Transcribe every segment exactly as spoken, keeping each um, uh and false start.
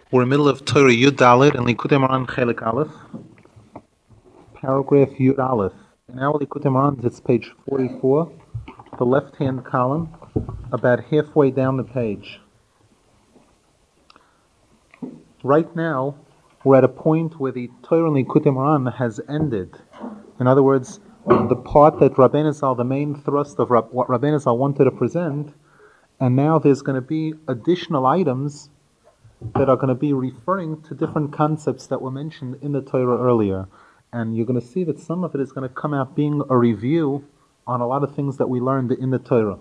We're in the middle of Torah Yud Dalet and Likutei Moharan Chelik Aleph, paragraph Yud Aleph. In our Likutei Moharan, it's page forty-four, the left-hand column, about halfway down the page. Right now, we're at a point where the Torah and Likutei Moharan has ended. In other words, the part that Rabbeinu Zal, the main thrust of Rab, what Rabbeinu Zal wanted to present, and now there's going to be additional items that are going to be referring to different concepts that were mentioned in the Torah earlier. And you're going to see that some of it is going to come out being a review on a lot of things that we learned in the Torah.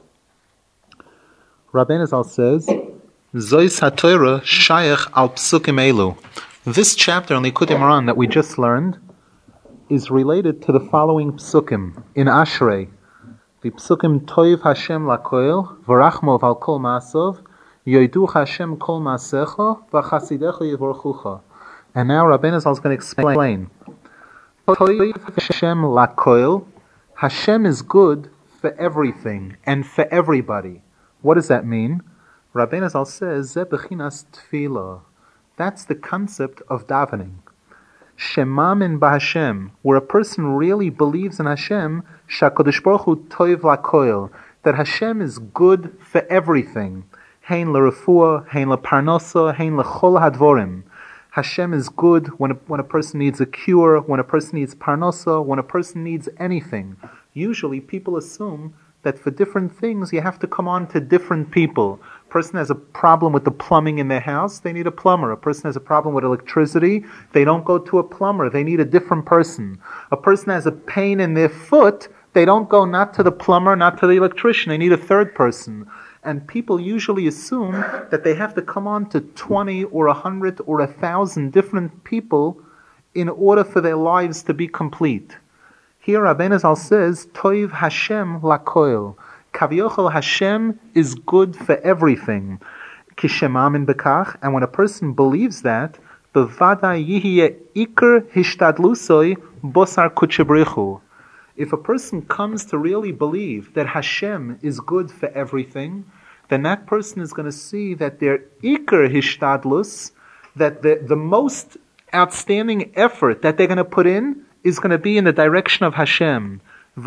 Rabbeinu Zal says, Zois HaTorah Shayach al Psukim Elu. This chapter in Likutei Moharan that we just learned is related to the following psukim in Ashrei. The psukim Toiv Hashem Lakoil, V'rachmov al Kol Ma'asov, Yoidu Hashem Kol Ma'asecha, V'chasidecha Yivorchucha. And now Rabbeinu Zal is going to explain. Toiv Hashem Lakoil, Hashem is good for everything and for everybody. What does that mean? Rabbeinu Zal says, Ze Bechinas Tefillah. That's the concept of davening. Shemamin b'Hashem, where a person really believes in Hashem, Shakadosh Baruch Hu Toiv Lakoil, that Hashem is good for everything. Hein l'refuah, hein l'parnosa, hein l'chol hadvorim. Hashem is good when a, when a person needs a cure, when a person needs parnosa, when a person needs anything. Usually people assume that for different things you have to come on to different people. A person has a problem with the plumbing in their house, they need a plumber. A person has a problem with electricity, they don't go to a plumber, they need a different person. A person has a pain in their foot, they don't go not to the plumber, not to the electrician, they need a third person. And people usually assume that they have to come on to twenty or a hundred or a thousand different people in order for their lives to be complete. Here Rabbeinu Zal says, Toiv Hashem Lakoil. Kaviochel Hashem is good for everything. Kishemamin bekach, and when a person believes that, bevada yihye iker hishtadlusoi bosar kuchebrichu. If a person comes to really believe that Hashem is good for everything, then that person is going to see that their iker hishtadlus, that the, the most outstanding effort that they're going to put in is going to be in the direction of Hashem. And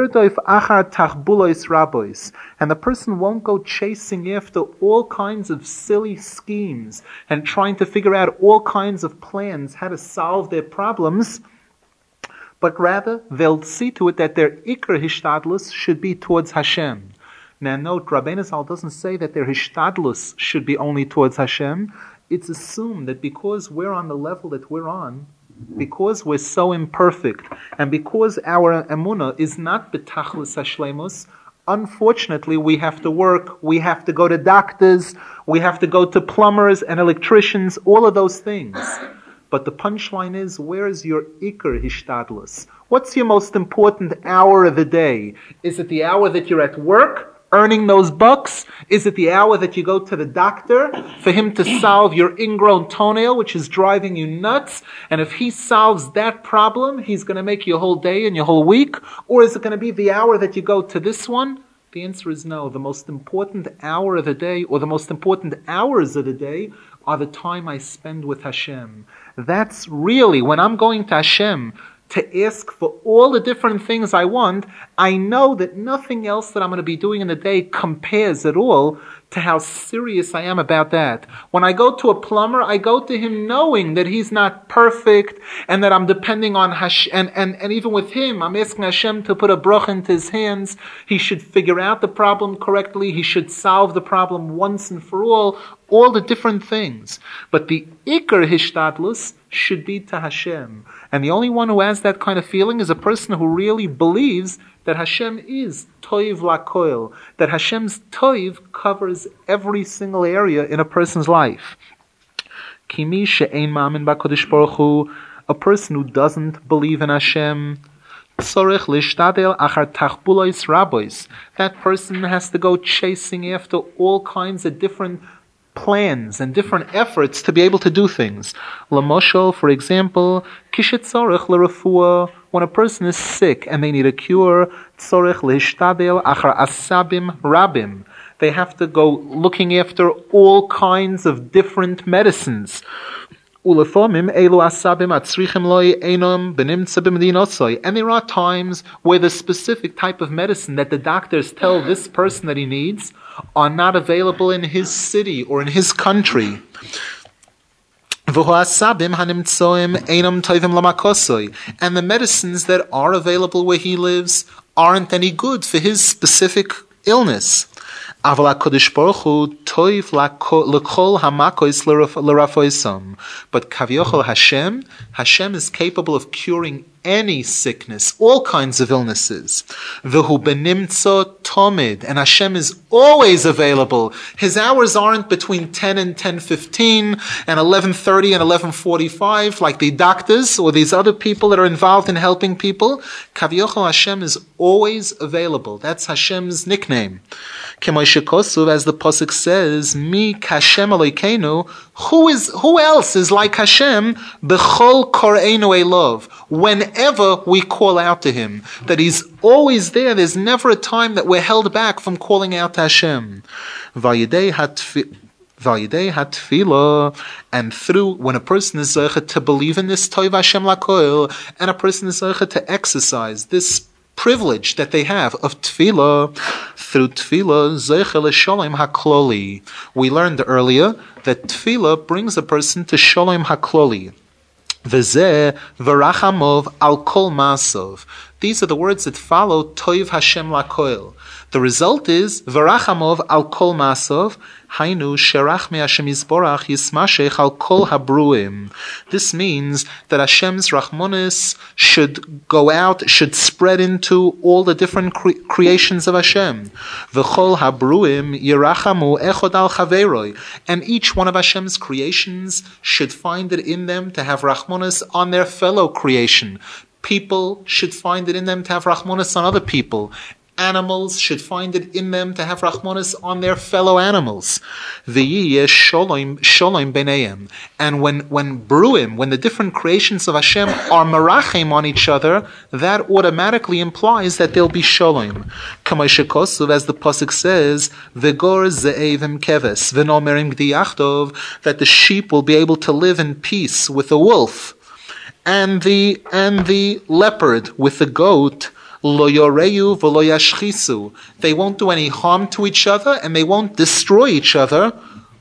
the person won't go chasing after all kinds of silly schemes and trying to figure out all kinds of plans how to solve their problems, but rather they'll see to it that their ikar hishtadlus should be towards Hashem. Now note, Rabbeinu Zal doesn't say that their hishtadlus should be only towards Hashem. It's assumed that because we're on the level that we're on, because we're so imperfect, and because our emunah is not betachlis hashleimus, unfortunately we have to work, we have to go to doctors, we have to go to plumbers and electricians, all of those things. But the punchline is, where is your ikar hishtadlus? What's your most important hour of the day? Is it the hour that you're at work, earning those bucks? Is it the hour that you go to the doctor for him to solve your ingrown toenail, which is driving you nuts? And if he solves that problem, he's going to make your whole day and your whole week? Or is it going to be the hour that you go to this one? The answer is no. The most important hour of the day, or the most important hours of the day, are the time I spend with Hashem. That's really, when I'm going to Hashem to ask for all the different things I want, I know that nothing else that I'm going to be doing in the day compares at all to how serious I am about that. When I go to a plumber, I go to him knowing that he's not perfect and that I'm depending on Hashem. And, and, and even with him, I'm asking Hashem to put a bracha into his hands. He should figure out the problem correctly. He should solve the problem once and for all. All the different things. But the ikar hishtadlus should be to Hashem. And the only one who has that kind of feeling is a person who really believes that Hashem is Toiv Lakoil, that Hashem's Toiv covers every single area in a person's life. Kimi she'ein ma'amin b'Kodesh Baruch Hu, a person who doesn't believe in Hashem, tzorech lishtadel achar tachbulois rabois. That person has to go chasing after all kinds of different plans and different efforts to be able to do things. Lamoshel, for example, kishet tzorech l'refuah, when a person is sick and they need a cure, tzorech lishtadel achar asabim rabim. They have to go looking after all kinds of different medicines. And there are times where the specific type of medicine that the doctors tell this person that he needs are not available in his city or in his country. And the medicines that are available where he lives aren't any good for his specific illness. But Kaviochel Hashem, Hashem is capable of curing any sickness, all kinds of illnesses. V'hu benimtzo tomid, and Hashem is always available. His hours aren't between ten and ten fifteen and eleven thirty and eleven forty-five like the doctors or these other people that are involved in helping people. Kaviochel Hashem is always available. That's Hashem's nickname. As the pasuk says, "Mi Hashem Elokeinu." Who is who else is like Hashem? B'chol koreinu elov. Whenever we call out to Him, that He's always there. There's never a time that we're held back from calling out to Hashem. Vayidei hatfila, and through when a person is zeichet to believe in this toiv Hashem lakoil, and a person is zeichet to exercise this privilege that they have of tefillah, through tefillah, zeichel sholem hakloli. We learned earlier that tefillah brings a person to sholem hakloli. V'zeh v'rachamov al kol masov. These are the words that follow toiv Hashem lakoil. The result is v'rachamov al kol masov. Hainu sherach me Hashem yisborach yismashech al kol habruim. This means that Hashem's rachmonis should go out, should spread into all the different cre- creations of Hashem. V'chol habruim yirachamu echod al chaveroi. And each one of Hashem's creations should find it in them to have rachmonis on their fellow creation. People should find it in them to have rachmonis on other people. Animals should find it in them to have rachmonis on their fellow animals. V'yiyeh sholem sholem b'neihem. And when when bruim, when the different creations of Hashem are merachem on each other, that automatically implies that there'll be sholem. Kamay shekosuv, as the pasuk says, v'gor ze'evim keves v'nomerim g'diyachtov, that the sheep will be able to live in peace with the wolf, and the and the leopard with the goat. Lo yoreyu v'lo yashchisu. They won't do any harm to each other, and they won't destroy each other.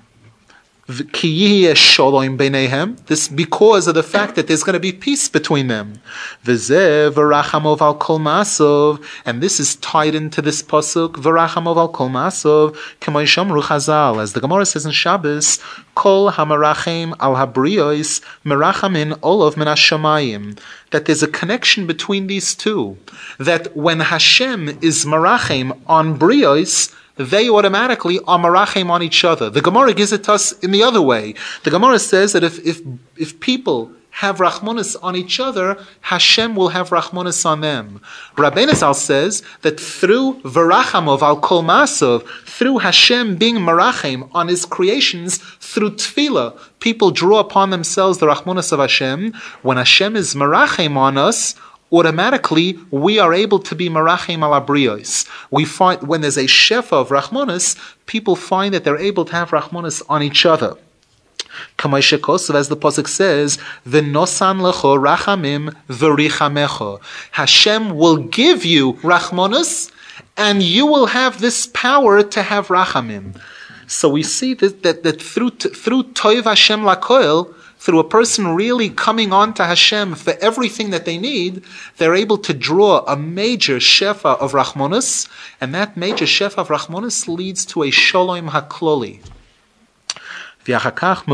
Ki yiheh sholem b'neihem. This because of the fact that there's going to be peace between them. V'zeh v'rachamov al kol masov. And this is tied into this pasuk. V'rachamov al kol masov. K'may shamru Chazal. As the Gemara says in Shabbos, kol hamarachem al habriyos merachamin olav min hashamayim. That there's a connection between these two. That when Hashem is merachem on briyos, they automatically are merachem on each other. The Gemara gives it to us in the other way. The Gemara says that if if, if people have rachmonis on each other, Hashem will have rachmonis on them. Rabbeinu Zal says that through v'rachamov al kol masov, through Hashem being merachem on His creations, through tefillah, people draw upon themselves the rachmonis of Hashem. When Hashem is merachem on us, automatically we are able to be merachem al abriyos. We find when there's a shefa of rachmonis, people find that they're able to have rachmonis on each other. Kamay shekosov, as the pasuk says, v'nosan lecho rachamim v'richamecho. Hashem will give you rachmonis, and you will have this power to have rachamim. So we see that that, that through through toiv Hashem lakoil, through a person really coming on to Hashem for everything that they need, they're able to draw a major shefa of rachmonis, and that major shefa of rachmonis leads to a sholem hakloli. And then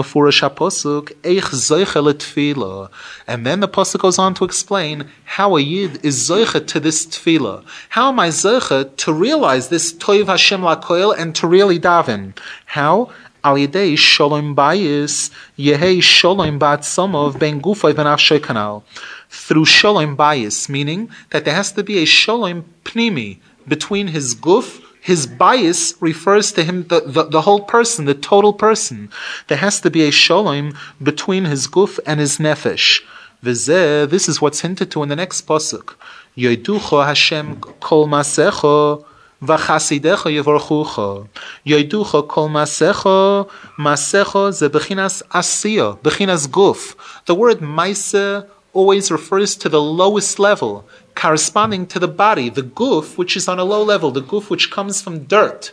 the pasuk goes on to explain how a yid is zoicha to this tefillah. How am I zoicha to realize this toiv Hashem lakoil and to really daven? How? Al yedei sholem bayis yehei sholem ba'atzomov ben gufay v'nafshay kanal. Through sholem bayis, meaning that there has to be a sholem pnimi between his guf. His bias refers to him, the, the, the whole person, the total person. There has to be a sholem between his guf and his nefesh. V'zeh, this is what's hinted to in the next pasuk. Yoiducho Hashem kol masecho V'chasidecha yevorchucha. Yoiducha kol masecha. Masecha ze bechinas asiya, bechinas guf. The word maise always refers to the lowest level, corresponding to the body, the guf, which is on a low level, the guf which comes from dirt.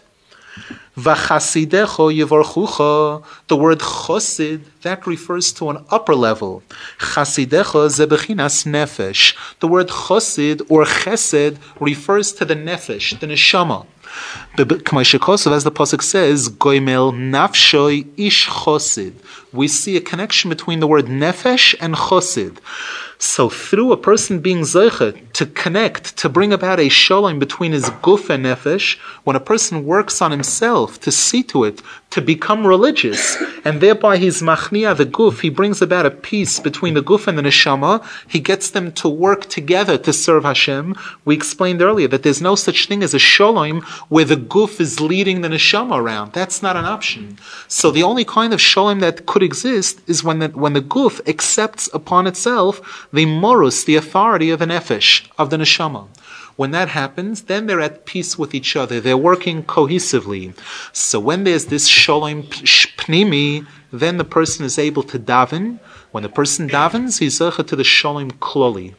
V'chasidecha yevorchucha. The word chosid, that refers to an upper level. Chasidecha ze bechinas nefesh. The word chosid or chesed refers to the nefesh, the neshama. As the pasuk says, goimel nafshoi ish chosid. We see a connection between the word nefesh and chosid. So through a person being zeicha to connect, to bring about a shalom between his guf and nefesh, when a person works on himself to see to it, to become religious, and thereby he's machnia the guf, he brings about a peace between the guf and the neshama, he gets them to work together to serve Hashem. We explained earlier that there's no such thing as a shalom where the guf is leading the neshama around. That's not an option. So the only kind of shalom that could exist is when the, when the guf accepts upon itself the morus, the authority of the nefesh, of the neshama. When that happens, then they're at peace with each other. They're working cohesively. So when there's this shalom pnimi, then the person is able to daven. When the person davens, he's zecha to the shalom kloli.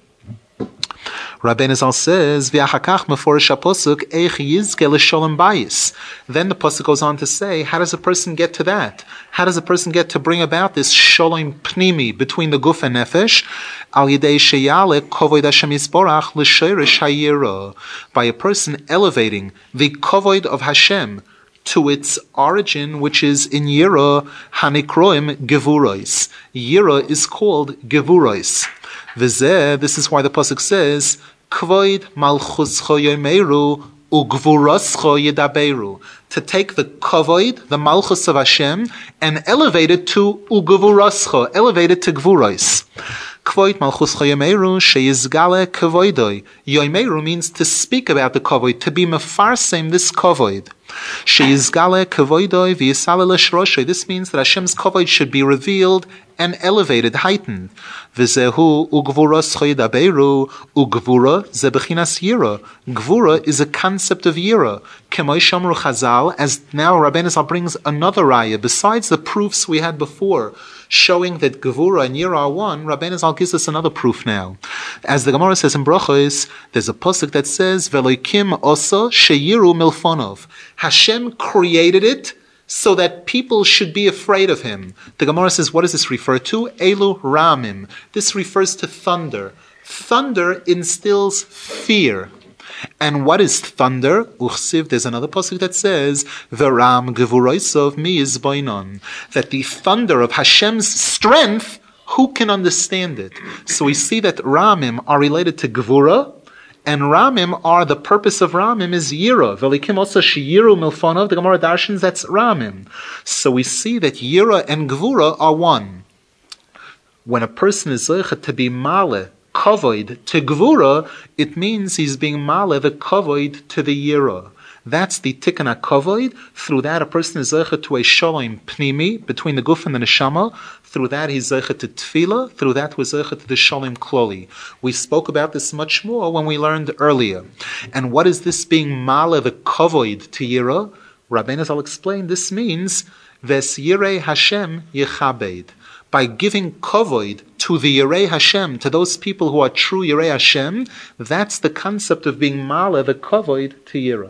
Rabbeinu Zal says, "V'achakach meforish haposuk eich yizke l'shalom bayis." Then the pasuk goes on to say, how does a person get to that? How does a person get to bring about this shalom pnimi between the guf and nefesh? Al yidei sheyale kovod Hashem yisborach l'shoirish hayira. By a person elevating the kovod of Hashem to its origin, which is in Yira, hanikroim gevurois. Yira is called gevurois. V'zeh, this is why the pasuk says, Kvoid malchuscho yomeru ugvurascho yedaberu. To take the kavoid, the malchus of Hashem, and elevate it to ugvurascho, elevate it to gvurais. Kvoid malchuscho yomeru sheyizgale kavoidoi. Yomeru means to speak about the kavoid, to be mefarsem this kavoid. Sheyizgale kavoidoi v'yisale l'shroshay. This means that Hashem's kavoid should be revealed and elevated, heightened. V'zehu ugvuras choyedaberu. Ugvura ze bechinas yira. Gvura is a concept of yira. K'may shamru Chazal, as now Rabbeinu Zal brings another raya besides the proofs we had before, showing that Gevura and Yira are one. Rabbeinu Zal gives us another proof now. As the Gemara says in Brachos, there's a pasuk that says, "Veloikim osa sheyiru milfonov." Hashem created it so that people should be afraid of him. The Gemara says, what does this refer to? Elu ramim. This refers to thunder. Thunder instills fear. And what is thunder? Uchsiv, there's another pasuk that says, "Veram gevuroisov mi yizboinon," that the thunder of Hashem's strength, who can understand it? So we see that Ramim are related to Gevura, and Ramim are, the purpose of Ramim is Yira. Velikim also sheyiru milfonov, the Gemara darshans, that's Ramim. So we see that Yira and Gevura are one. When a person is zeichet to be maleh, kavoid to Gvura, it means he's being male the kavoid to the Yira. That's the tikkun kavoid. Through that, a person is zeichet to a shalom pnimi between the guf and the neshama. Through that, he's zeichet to tefillah. Through that, we're zeichet to the shalom kloli. We spoke about this much more when we learned earlier. And what is this being male the kavoid to Yira? Rabbeinu Zal explain this means ves yirei Hashem yechabed. By giving kavoid to the Yirei Hashem, to those people who are true Yirei Hashem, that's the concept of being male the kavoid to Yira.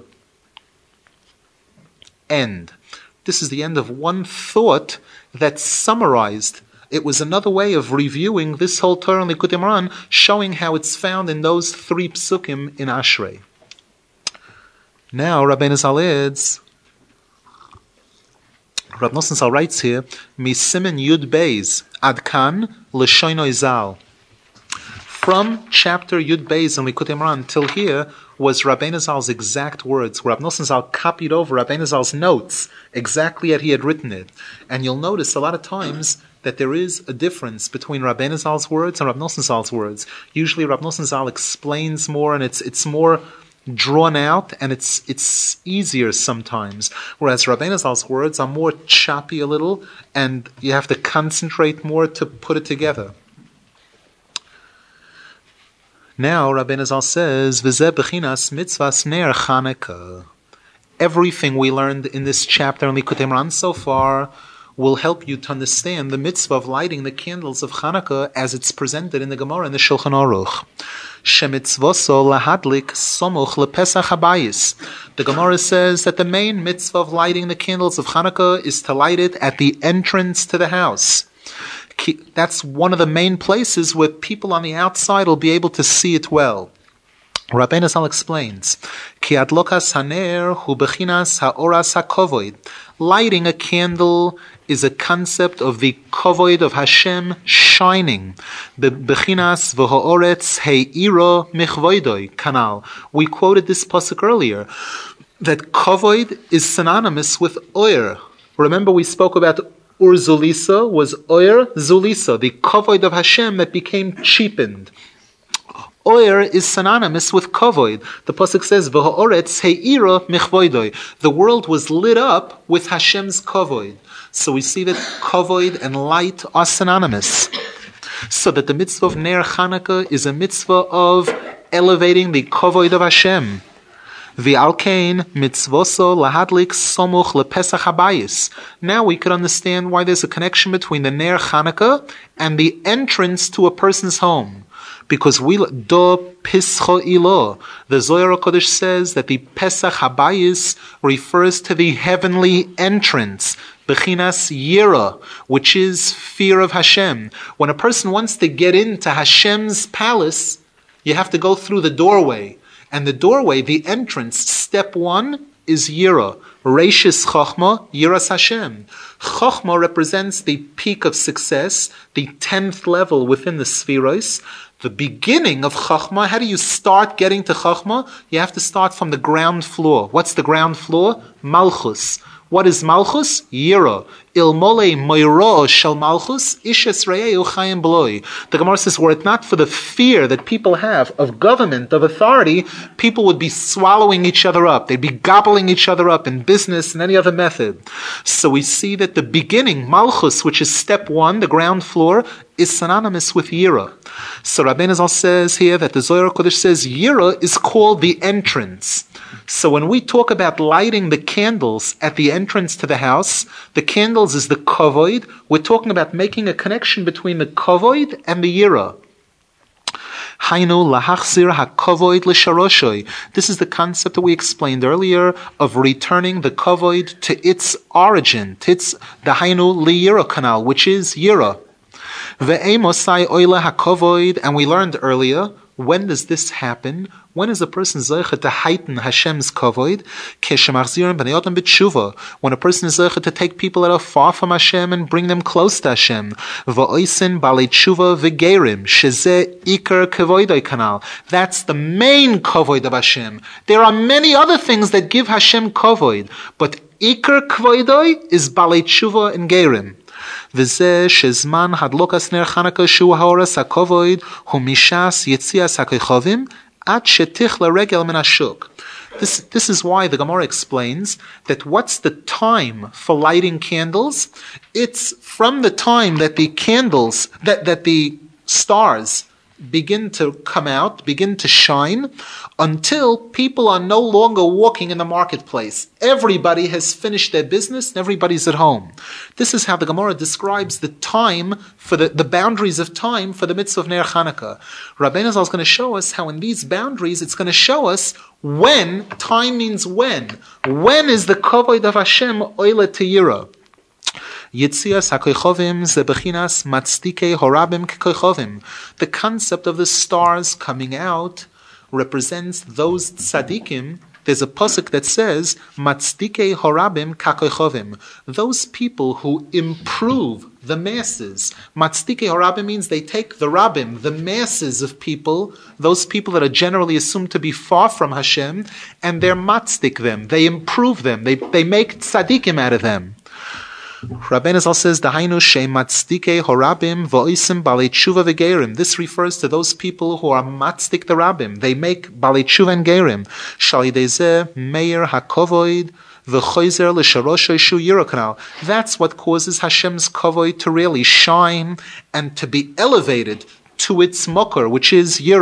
End. This is the end of one thought that summarized. It was another way of reviewing this whole Torah and Likutei Moharan, showing how it's found in those three psukim in Ashrei. Now, Rabbeinu Zal adds, Rav Nosson Zal writes here, Misimen Yud Beis Adkan L'Shoinoi Zal. From chapter Yud Beis and Likutei Moharan till here was Rabbeinu Zal's exact words. Rav Nosson Zal copied over Rabbeinu Zal's notes exactly as he had written it. And you'll notice a lot of times that there is a difference between Rabbeinu Zal's words and Rav Nosson Zal's words. Usually Rav Nosson Zal explains more, and it's it's more drawn out, and it's it's easier sometimes. Whereas Rabbeinu Zal's words are more choppy a little, and you have to concentrate more to put it together. Now, Rabbeinu Zal says, V'zeh b'chinas mitzvahs ner Chanukah. Everything we learned in this chapter in Likutei Moharan so far will help you to understand the mitzvah of lighting the candles of Chanukah as it's presented in the Gemara in the Shulchan Aruch. Shemitzvoso lahadlik somuch lepesach habayis. The Gemara says that the main mitzvah of lighting the candles of Chanukah is to light it at the entrance to the house. That's one of the main places where people on the outside will be able to see it well. Rabbeinu Zal explains, Ki adlokas haner hu bechinas haoras hakovoid. Lighting a candle is a concept of the kovoid of Hashem shining. The bechinas v'ha'oretz he'iro michvoidoi kanal. We quoted this pasuk earlier, that kovoid is synonymous with oir. Remember we spoke about Ur Zulisa was oir Zulisa, the kovoid of Hashem that became cheapened. Oir is synonymous with kovoid. The pasuk says, "V'ha'oretz he'ira michvoidoi." The world was lit up with Hashem's kovoid. So we see that kovoid and light are synonymous. So that the mitzvah of Ner Chanukah is a mitzvah of elevating the kovoid of Hashem. V'alkein mitzvoso lahadlik somuch lepesach habayis. Now we could understand why there's a connection between the Ner Chanukah and the entrance to a person's home. Because we do pischo ilo, the Zohar HaKodesh says that the Pesach Habayis refers to the heavenly entrance, bechinas yira, which is fear of Hashem. When a person wants to get into Hashem's palace, you have to go through the doorway, and the doorway, the entrance, step one is yira. Reishis Chochma, Yiras Hashem. Chochma represents the peak of success, the tenth level within the Spheros. The beginning of Chachma, how do you start getting to Chachma? You have to start from the ground floor. What's the ground floor? Malchus. What is Malchus? Yira. Ilmole moiro shel Malchus, ishes re'eu chayim bloi. The Gemara says, were it not for the fear that people have of government, of authority, people would be swallowing each other up. They'd be gobbling each other up in business and any other method. So we see that the beginning, Malchus, which is step one, the ground floor, is synonymous with Yira. So Rabbeinu Zal says here that the Zohar HaKodesh says Yira is called the entrance. So when we talk about lighting the candles at the entrance to the house, the candles is the kovoid. We're talking about making a connection between the kovoid and the Yira. Hainu lahachzir hakovoid l'sharoshoy. This is the concept that we explained earlier of returning the kovoid to its origin, to its the hainu liyira canal, which is Yira. Ve'emosai oila hakovoid, and we learned earlier, when does this happen? When is a person zeicha to heighten Hashem's kovoid? Keshemachzirin b'nei adam b'tshuva. When a person is zeicha to take people that are far from Hashem and bring them close to Hashem. V'oisin b'alei tshuva v'gerim. Shezeh ikar kovoidoi kanal. That's the main kovoid of Hashem. There are many other things that give Hashem kovoid, but ikar kovoidoi is b'alei tshuva and gerim. V'zeh shezman hadlokas ner Chanukah shu haoras hakovoid hu mishas yetzias hakochovim at shetichla regel min hashuk. This this is why the Gemara explains that what's the time for lighting candles? It's from the time that the candles that that the stars begin to come out, begin to shine, until people are no longer walking in the marketplace. Everybody has finished their business and everybody's at home. This is how the Gemara describes the time, for the, the boundaries of time for the mitzvah of Ner Chanukah. Rabbeinu Zal is going to show us how in these boundaries it's going to show us when, time means when. When is the kovoid of Hashem oile teyira? Yitzias hakoichovim ze bechinas matzdike horabim kekoichovim. The concept of the stars coming out represents those tzadikim. There's a pasuk that says matzdike horabim kakoichovim. Those people who improve the masses. Matzdike horabim means they take the rabim, the masses of people, those people that are generally assumed to be far from Hashem, and they're matzdik them. They improve them. They they make tzadikim out of them. Rabbeinu Zal says, "Dahainu she'matzdike horabim v'oisim balei tshuva v'gerim." This refers to those people who are matzik the rabim. They make balei tshuva and gerim. Shal yidei zeh meir hakovoid v'choizer l'sharosho shu yira kanal. That's what causes Hashem's kovoid to really shine and to be elevated to its mokar, which is yira.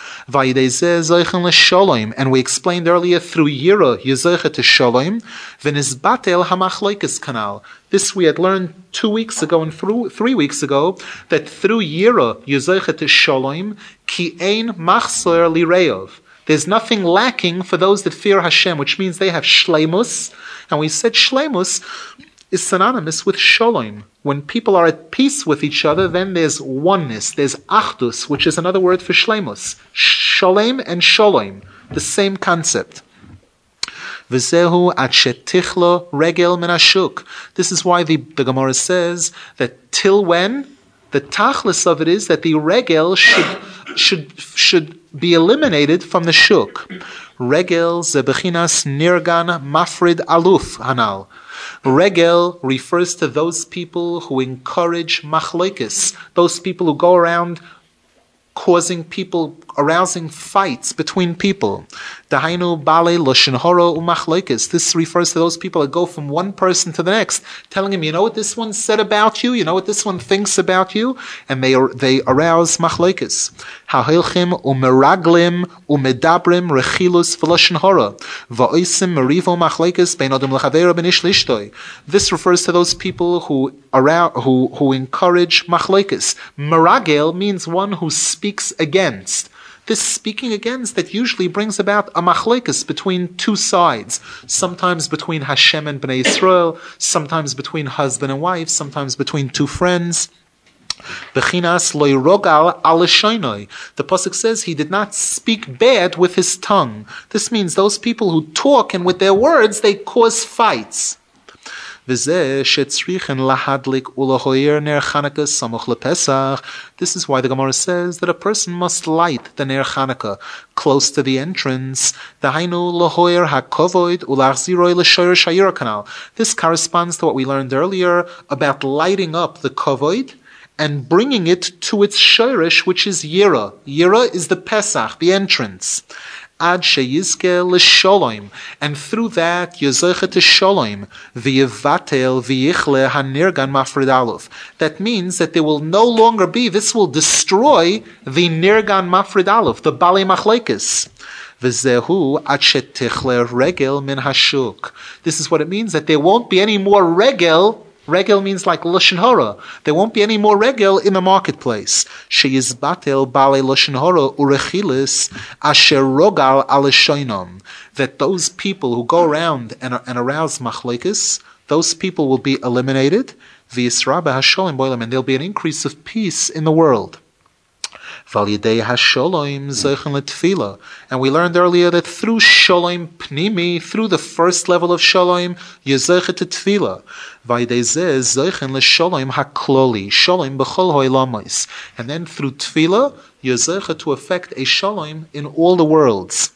And we explained earlier through Yira, Yezoicha to Shalom, V'nizbatel hamachloikis kanal. This we had learned two weeks ago and through, three weeks ago, that through Yira, Yezoicha to Shalom, ki ein machzor lireov. There's nothing lacking for those that fear Hashem, which means they have shleimus. And we said shleimus is synonymous with shalom. When people are at peace with each other, then there's oneness, there's achdus, which is another word for shleimus. Shalom and shalom, the same concept. V'zehu atshetichlo regel min hashuk. This is why the, the Gemara says that till when? The tachlis of it is that the regel should should should be eliminated from the shuk. Regel ze bechinas nirgan mafrid aluf hanal. Regel refers to those people who encourage machlokes, those people who go around causing people, arousing fights between people. Dahainu bale loshen hara umachlokes. This refers to those people that go from one person to the next, telling him, you know what this one said about you, you know what this one thinks about you, and they they arouse machlokes. Hahilchim umeraglim umedabrim rechilus v'loshen hara va'oisim merivo machlokes bein adam lechavera ben ish lishtoi. This refers to those people who arouse, who who encourage machlokes. Meragel means one who speaks against. This speaking against that usually brings about a machlokes between two sides. Sometimes between Hashem and Bnei Yisrael, sometimes between husband and wife, sometimes between two friends. Bechinas loy rogal al shoynoi. The pasuk says he did not speak bad with his tongue. This means those people who talk and with their words they cause fights. This is why the Gemara says that a person must light the Ner Chanukah close to the entrance. This corresponds to what we learned earlier about lighting up the kovod and bringing it to its shirish, which is Yira. Yira is the Pesach, the entrance. Ad sheyizke l'sholom, and through that yezoicha to sholom, v'yevatel v'yichle hanirgan mafrid aluf. That means that there will no longer be, this will destroy the nirgan mafrid aluf, the bali machlekes. V'zehu ad shetichle regel min hashuk. This is what it means, that there won't be any more regel. Regel means like loshen hara. There won't be any more regel in the marketplace. Sheyizbatel bale loshen hara urechilis asher rogal al shoinom. That those people who go around and, and arouse machlokes, those people will be eliminated. V'yisra b'hasholim boilam, and there'll be an increase of peace in the world. And we learned earlier that through shalom pnimi, through the first level of shalom, yezoicha to tefillah. And then through tefillah, yezoicha to affect a shalom in all the worlds.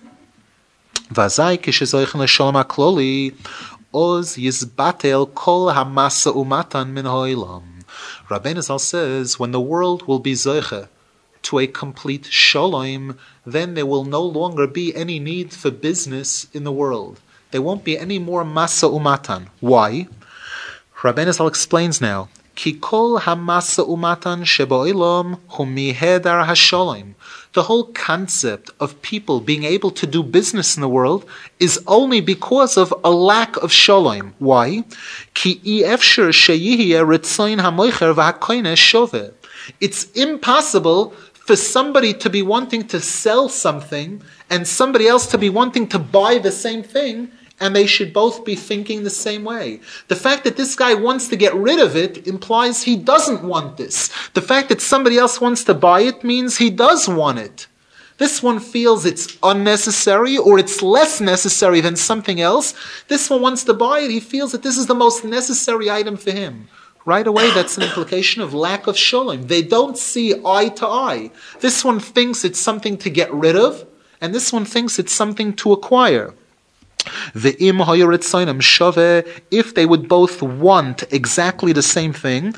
Oz yizbatel kol hamasa umatan min ha'olam. Rabbeinu Zal says, when the world will be zoicha to a complete shalom, then there will no longer be any need for business in the world. There won't be any more masa umatan. Why? Rabbeinu Zal explains now. Ki kol hamasa umatan sheba'olam hu mihedar hashalom. The whole concept of people being able to do business in the world is only because of a lack of shalom. Why? Ki efshar sheyihye ritzayin hamoicher v'hakoine shoveh. It's impossible for somebody to be wanting to sell something and somebody else to be wanting to buy the same thing, and they should both be thinking the same way. The fact that this guy wants to get rid of it implies he doesn't want this. The fact that somebody else wants to buy it means he does want it. This one feels it's unnecessary or it's less necessary than something else. This one wants to buy it. He feels that this is the most necessary item for him. Right away, that's an implication of lack of shalom. They don't see eye to eye. This one thinks it's something to get rid of, and this one thinks it's something to acquire. If they would both want exactly the same thing,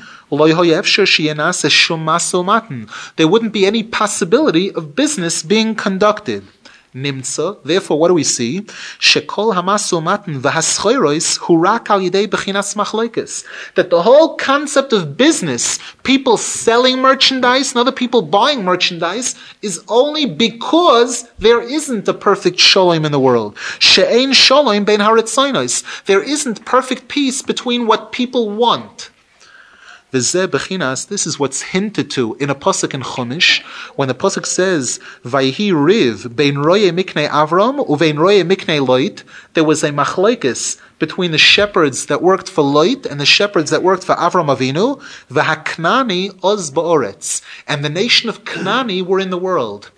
there wouldn't be any possibility of business being conducted. Nimtza. Therefore, what do we see? Shekol hamasu matan v'haschoiros hu rak al yidei bechinas machlokes. That the whole concept of business, people selling merchandise and other people buying merchandise, is only because there isn't a perfect shalom in the world. She'ein shalom bein haritzainos. There isn't perfect peace between what people want. This is what's hinted to in a pasuk in Chumash, when the pasuk says, "Vayhi riv bein roye miknei Avram uvein roye miknei Lot." There was a machlokes between the shepherds that worked for Lot and the shepherds that worked for Avram Avinu. V'haknani oz ba'oretz, and the nation of Knani were in the world.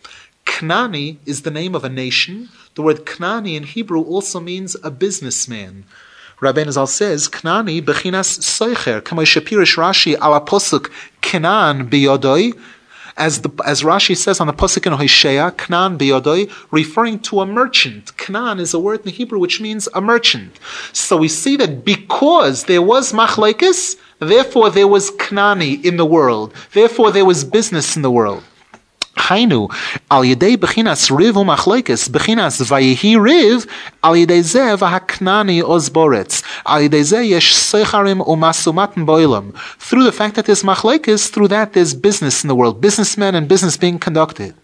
Knani is the name of a nation. The word Knani in Hebrew also means a businessman. Rabbeinu Zal says, Knani bechinas soicher, k'may shepirish Rashi ala posuk Knan biyodoi, as the as Rashi says on the posuk in Hosea, Knan biyodoi, referring to a merchant. Knan is a word in Hebrew which means a merchant. So we see that because there was machlokes, therefore there was Knani in the world. Therefore there was business in the world. Hainu al yedei bechinas riv umachlokes bechinas vayehi riv al yedei zeh v'haknani ozboretz al yedei zeh yesh seicharim umasumatin boilam. Through the fact that there's machlokes, through that there's business in the world, businessmen and business being conducted.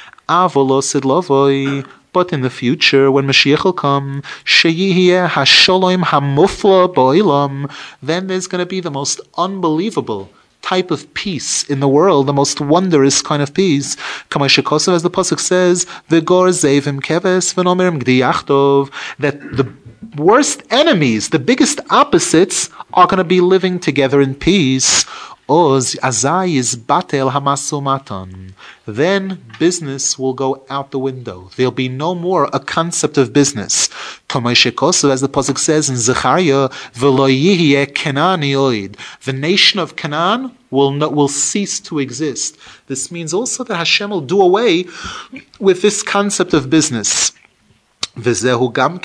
Avolo sidlovoi. But in the future, when Mashiach will come, sheyihiyeh hasholom hamufla boilam, then there's going to be the most unbelievable type of peace in the world, the most wondrous kind of peace. Kamashikosav, as the pasuk says, "V'gor zevim keves v'nomerim gdiyachdov," that the worst enemies, the biggest opposites, are going to be living together in peace. Oz azai is batel hamasumatan. Then business will go out the window. There'll be no more a concept of business. Kamashikosav, as the pasuk says in Zechariah, "V'lo yihye Kenani oid." The nation of Canaan will not, will cease to exist. This means also that Hashem will do away with this concept of business. This is another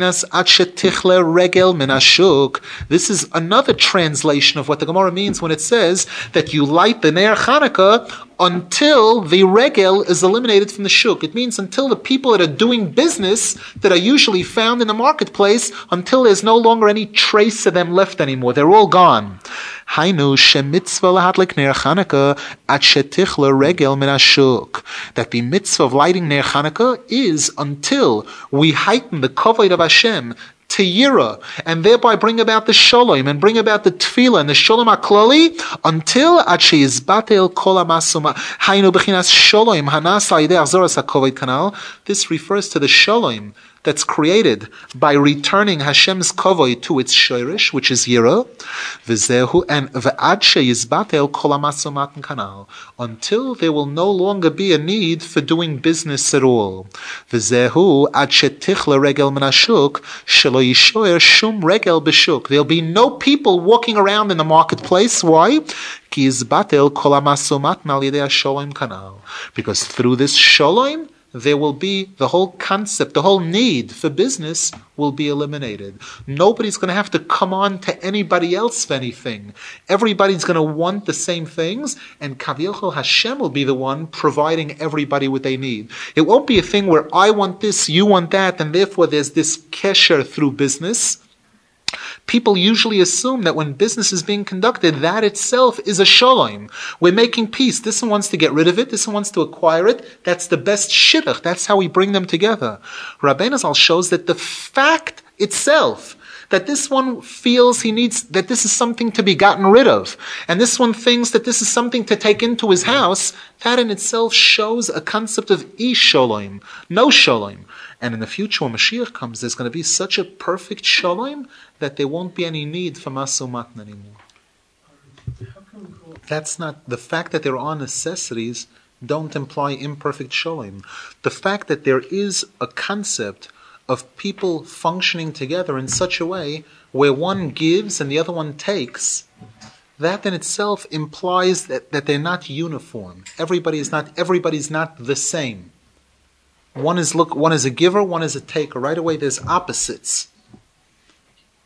translation of what the Gemara means when it says that you light the Ner Chanukah until the regel is eliminated from the shuk. It means until the people that are doing business that are usually found in the marketplace, until there's no longer any trace of them left anymore. They're all gone. Hainu shemitzvah lahadlik ner Chanukah at shetichla regel min hashuk. That the mitzvah of lighting ner Chanukah is until we heighten the kavod of Hashem to yira, and thereby bring about the shalom, and bring about the tefillah and the shalom haklali, until ad sheyizbatel kol hamasuma hainu bechinas shalom hanas al yidei achzoras hakavod kanal. This refers to the shalom that's created by returning Hashem's kavod to its shirish, which is yira, v'zehu and v'ad sheyizbatel kol hamasumatan kanal, until there will no longer be a need for doing business at all. V'zehu ad shetichla regel min hashuk shelo yishoyer shum regel b'shuk. There'll be no people walking around in the marketplace. Why? Ki yizbatel kol hamasumatan al yidei hasholom kanal. Because through this shalom, there will be the whole concept, the whole need for business will be eliminated. Nobody's going to have to come on to anybody else for anything. Everybody's going to want the same things, and Kaviyachol Hashem will be the one providing everybody what they need. It won't be a thing where I want this, you want that, and therefore there's this kesher through business. People usually assume that when business is being conducted, that itself is a shalom. We're making peace. This one wants to get rid of it. This one wants to acquire it. That's the best shidduch. That's how we bring them together. Rabbeinu Zal shows that the fact itself, that this one feels he needs, that this is something to be gotten rid of, and this one thinks that this is something to take into his house, that in itself shows a concept of ish shalom, no shalom. And in the future, when Mashiach comes, there's going to be such a perfect shalom that there won't be any need for masu matan anymore. That's not, the fact that there are necessities don't imply imperfect shalom. The fact that there is a concept of people functioning together in such a way where one gives and the other one takes, that in itself implies that, that they're not uniform. Everybody is not, everybody's not the same. One is look. One is a giver. One is a taker. Right away, there's opposites.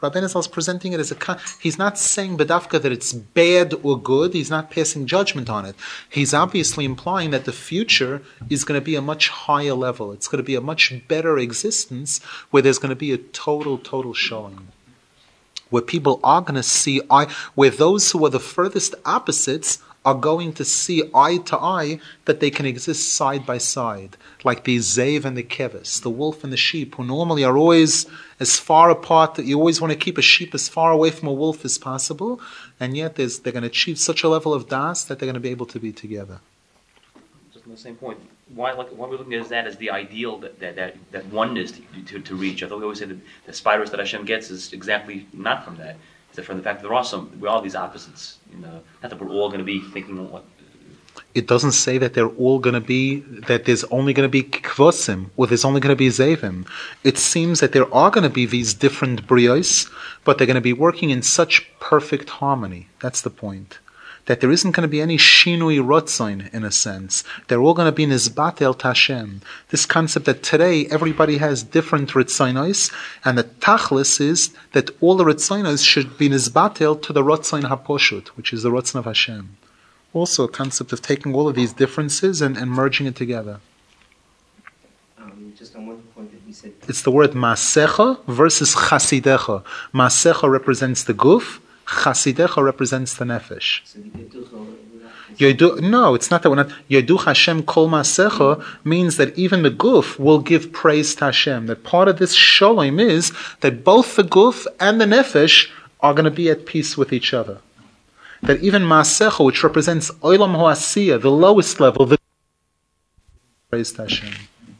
Rabbeinu Zal is presenting it as a... He's not saying bedafka that it's bad or good. He's not passing judgment on it. He's obviously implying that the future is going to be a much higher level. It's going to be a much better existence where there's going to be a total, total showing. Where people are going to see eye... Where those who are the furthest opposites are going to see eye to eye that they can exist side by side. Like the Zev and the Kevis, the wolf and the sheep, who normally are always as far apart that you always want to keep a sheep as far away from a wolf as possible, and yet they're going to achieve such a level of das that they're going to be able to be together. Just on the same point, why, like, why are we looking at that as the ideal, that that, that, that oneness to, to, to reach? I thought we always say that the spirals that Hashem gets is exactly not from that. It's from the fact that there are some, we are these opposites. You know, not that we're all going to be thinking what. It doesn't say that they're all going to be, that there's only going to be kvosim, or there's only going to be zevim. It seems that there are going to be these different brios, but they're going to be working in such perfect harmony. That's the point. That there isn't going to be any shinui rotzain, in a sense. They're all going to be nizbatel tashem. This concept that today everybody has different ritzainos, and the tachlis is that all the ritzainos should be nizbatel to the rotzain haposhut, which is the rotzain of Hashem. Also a concept of taking all of these differences and, and merging it together. Um, just on one point that you said... It's the word masecha versus chasidecha. Masecha represents the guf, chasidecha represents the nefesh. So Yodu, no, it's not that we're not. Yodu Hashem kol masecha means that even the guf will give praise to Hashem. That part of this shalom is that both the guf and the nefesh are going to be at peace with each other. That even masecha, which represents olam hoasiya, the lowest level, the praise to Hashem.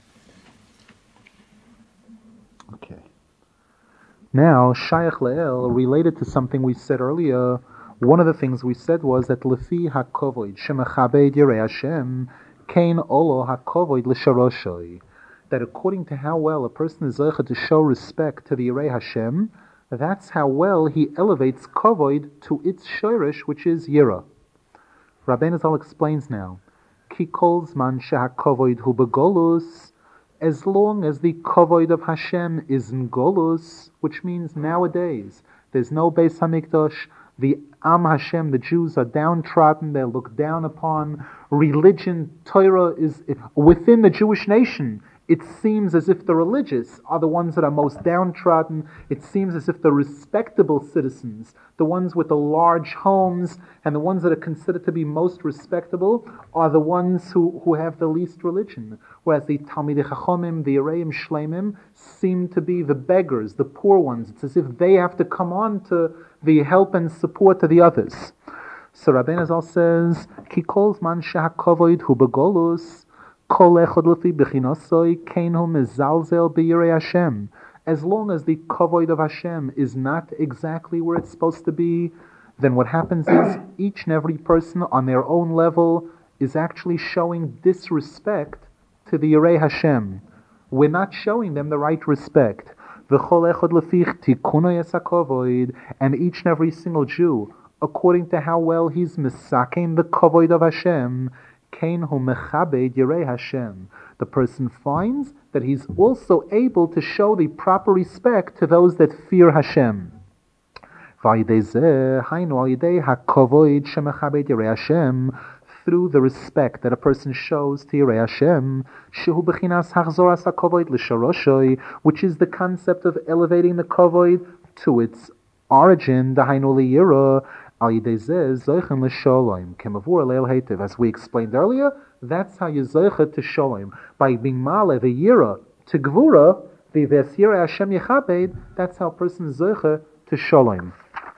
Okay. Now, Shayach Le'el, related to something we said earlier, one of the things we said was that Lefi HaKovoid Shemachabed Yirei Hashem Kain Olo HaKovoid L'Sharoshoi, that according to how well a person is zeicha to show respect to the Yirei Hashem, that's how well he elevates Kovoid to its shirish, which is Yira. Rabbeinu Zal explains now, Ki kol zman shehakovoid hu begolus, as long as the Kovoid of Hashem is in Golus, which means nowadays, there's no Beis HaMikdash, the Am Hashem, the Jews are downtrodden, they're looked down upon. Religion, Torah is within the Jewish nation. It seems as if the religious are the ones that are most downtrodden. It seems as if the respectable citizens, the ones with the large homes, and the ones that are considered to be most respectable, are the ones who, who have the least religion. Whereas the Talmidei Chachomim, the Yereim Shleimim, seem to be the beggars, the poor ones. It's as if they have to come on to the help and support of the others. So Rabbeinu Zal says, Ki kol zman shehakovoid hu begolus, kol echad lefi bechinosoi keinu mezalzel b'yirei Hashem. As long as the kovoid of Hashem is not exactly where it's supposed to be, then what happens is each and every person on their own level is actually showing disrespect to the Yirei Hashem. We're not showing them the right respect. And each and every single Jew, according to how well he's misakein the kovoid of Hashem, kein hu mechabed Yirei Hashem. The person finds that he's also able to show the proper respect to those that fear Hashem. Through the respect that a person shows to Yirei Hashem, shehu bechinas hachzoras hakovoid l'sharoshoi, which is the concept of elevating the kovoid to its origin, dahainu liyira, al yidei zeh zoichen l'sholom, kemavur leil heitev. As we explained earlier, that's how you zoicha to sholom. By being male the yira to gvura, the ves Yirei Hashem yechabed, that's how a person zoicha to sholom.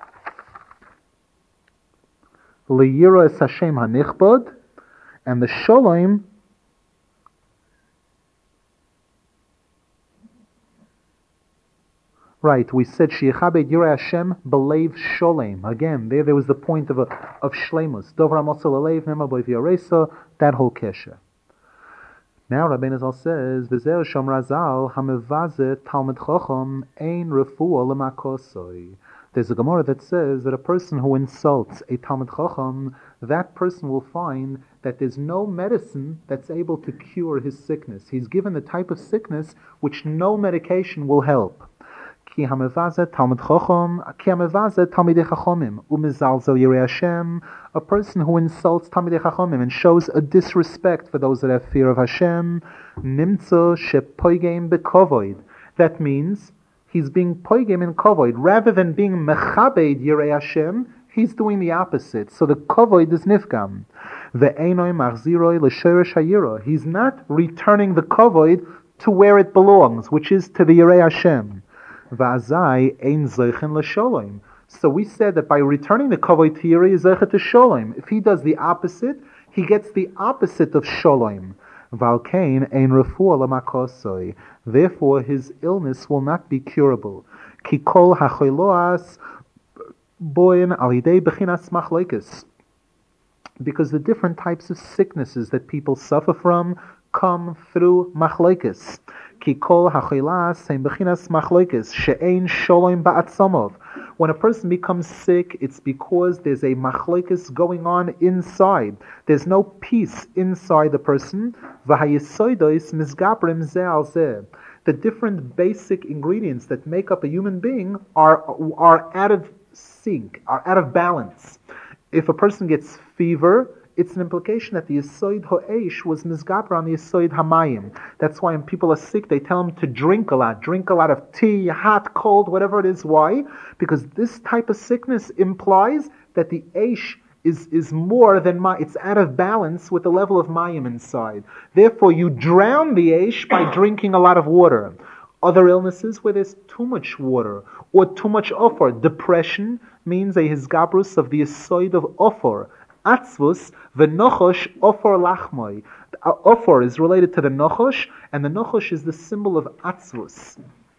Liyira es Hashem hanichbod, and the sholom right, we said Sheyechabed Yirei Hashem belev sholem. Again, there there was the point of a, of shleimus. Dovar amosel alev nema boiv yaresa, that whole kesher. Now Rabbeinu Zal says, V'zeh Shom Razal hamevazeh Talmid Chacham ein refuah lemakosoi. There's a Gemara that says that a person who insults a Talmid Chacham, that person will find that there's no medicine that's able to cure his sickness. He's given the type of sickness which no medication will help. Ki hamevazeh Talmid Chacham, ki hamevazeh Talmidei Chachamim, umizalzel Yirei Hashem, a person who insults Talmidei Chachamim and shows a disrespect for those that have fear of Hashem, nimtzo shepoigem bekovoid. That means he's being poigem in kovoid. Rather than being mechabed Yirei Hashem, he's doing the opposite. So the kovoid is nifgam. Ve'enoi machziroi l'sheresh hayira. He's not returning the kovoid to where it belongs, which is to the Yirei Hashem. Va'azai ein zeichen l'sholem. So we said that by returning the kavod to Yirei is zeichet to sholem. If he does the opposite, he gets the opposite of sholem. Valkein ein refuah l'makosoi. Therefore, his illness will not be curable. Ki kol hacholoas boin alidei bechinas machlokes. Because the different types of sicknesses that people suffer from come through machlokes. Ki kol hacholas ein bechinas machlokes she'ein sholem ba'atzamov. When a person becomes sick, it's because there's a machlokes going on inside. There's no peace inside the person. V'hayesodos mizgabrim zeh al zeh. The different basic ingredients that make up a human being are are out of sync, are out of balance. If a person gets fever, it's an implication that the Yesod Ha'esh was mizgaber on the Yesod Hamayim. That's why when people are sick, they tell them to drink a lot. Drink a lot of tea, hot, cold, whatever it is. Why? Because this type of sickness implies that the Eish is, is more than Mayim. It's out of balance with the level of Mayim inside. Therefore, you drown the Eish by drinking a lot of water. Other illnesses where there's too much water or too much ofor. Depression means a hizgabrus of the Yesod of ofor. Atzvus, v'nochosh, ofor lachmoi. Ofor is related to the nochosh, and the nochosh is the symbol of atzvus.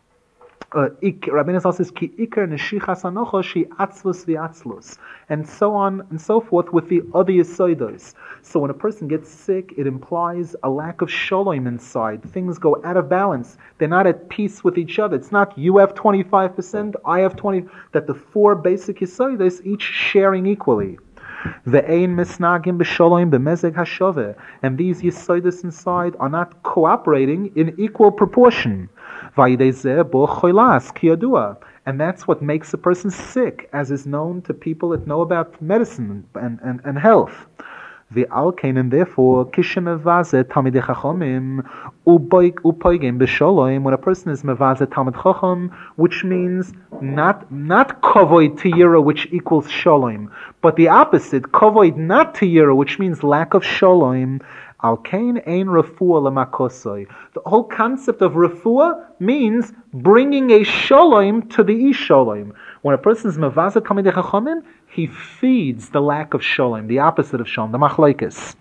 Uh, Rabbi Nazal says, ki ikar neshichas anochosh, atzvus v'atzlus. And so on and so forth with the other yesoidos. So when a person gets sick, it implies a lack of sholem inside. Things go out of balance. They're not at peace with each other. It's not you have twenty-five percent, I have twenty percent, that the four basic yesoidos each sharing equally. Ve'ein misnagim b'sholem b'mezeg hashove, and these yisoidus inside are not cooperating in equal proportion. Va'idei bo cholas kiyadua, and that's what makes a person sick, as is known to people that know about medicine and, and, and health. Ve'alkein, and therefore kishem mevazeh talmidei chachamim upoigim b'sholem, when a person is mevazeh talmid chacham, which means not not kovoid to yira, which equals sholem, but the opposite, kovoid not to yira, which means lack of sholem. Alkein ein refuah l'makosoi. The whole concept of refuah means bringing a sholem to the isholem. When a person is mevazeh talmidei chachamim, he feeds the lack of sholem, the opposite of sholem, the machlokes.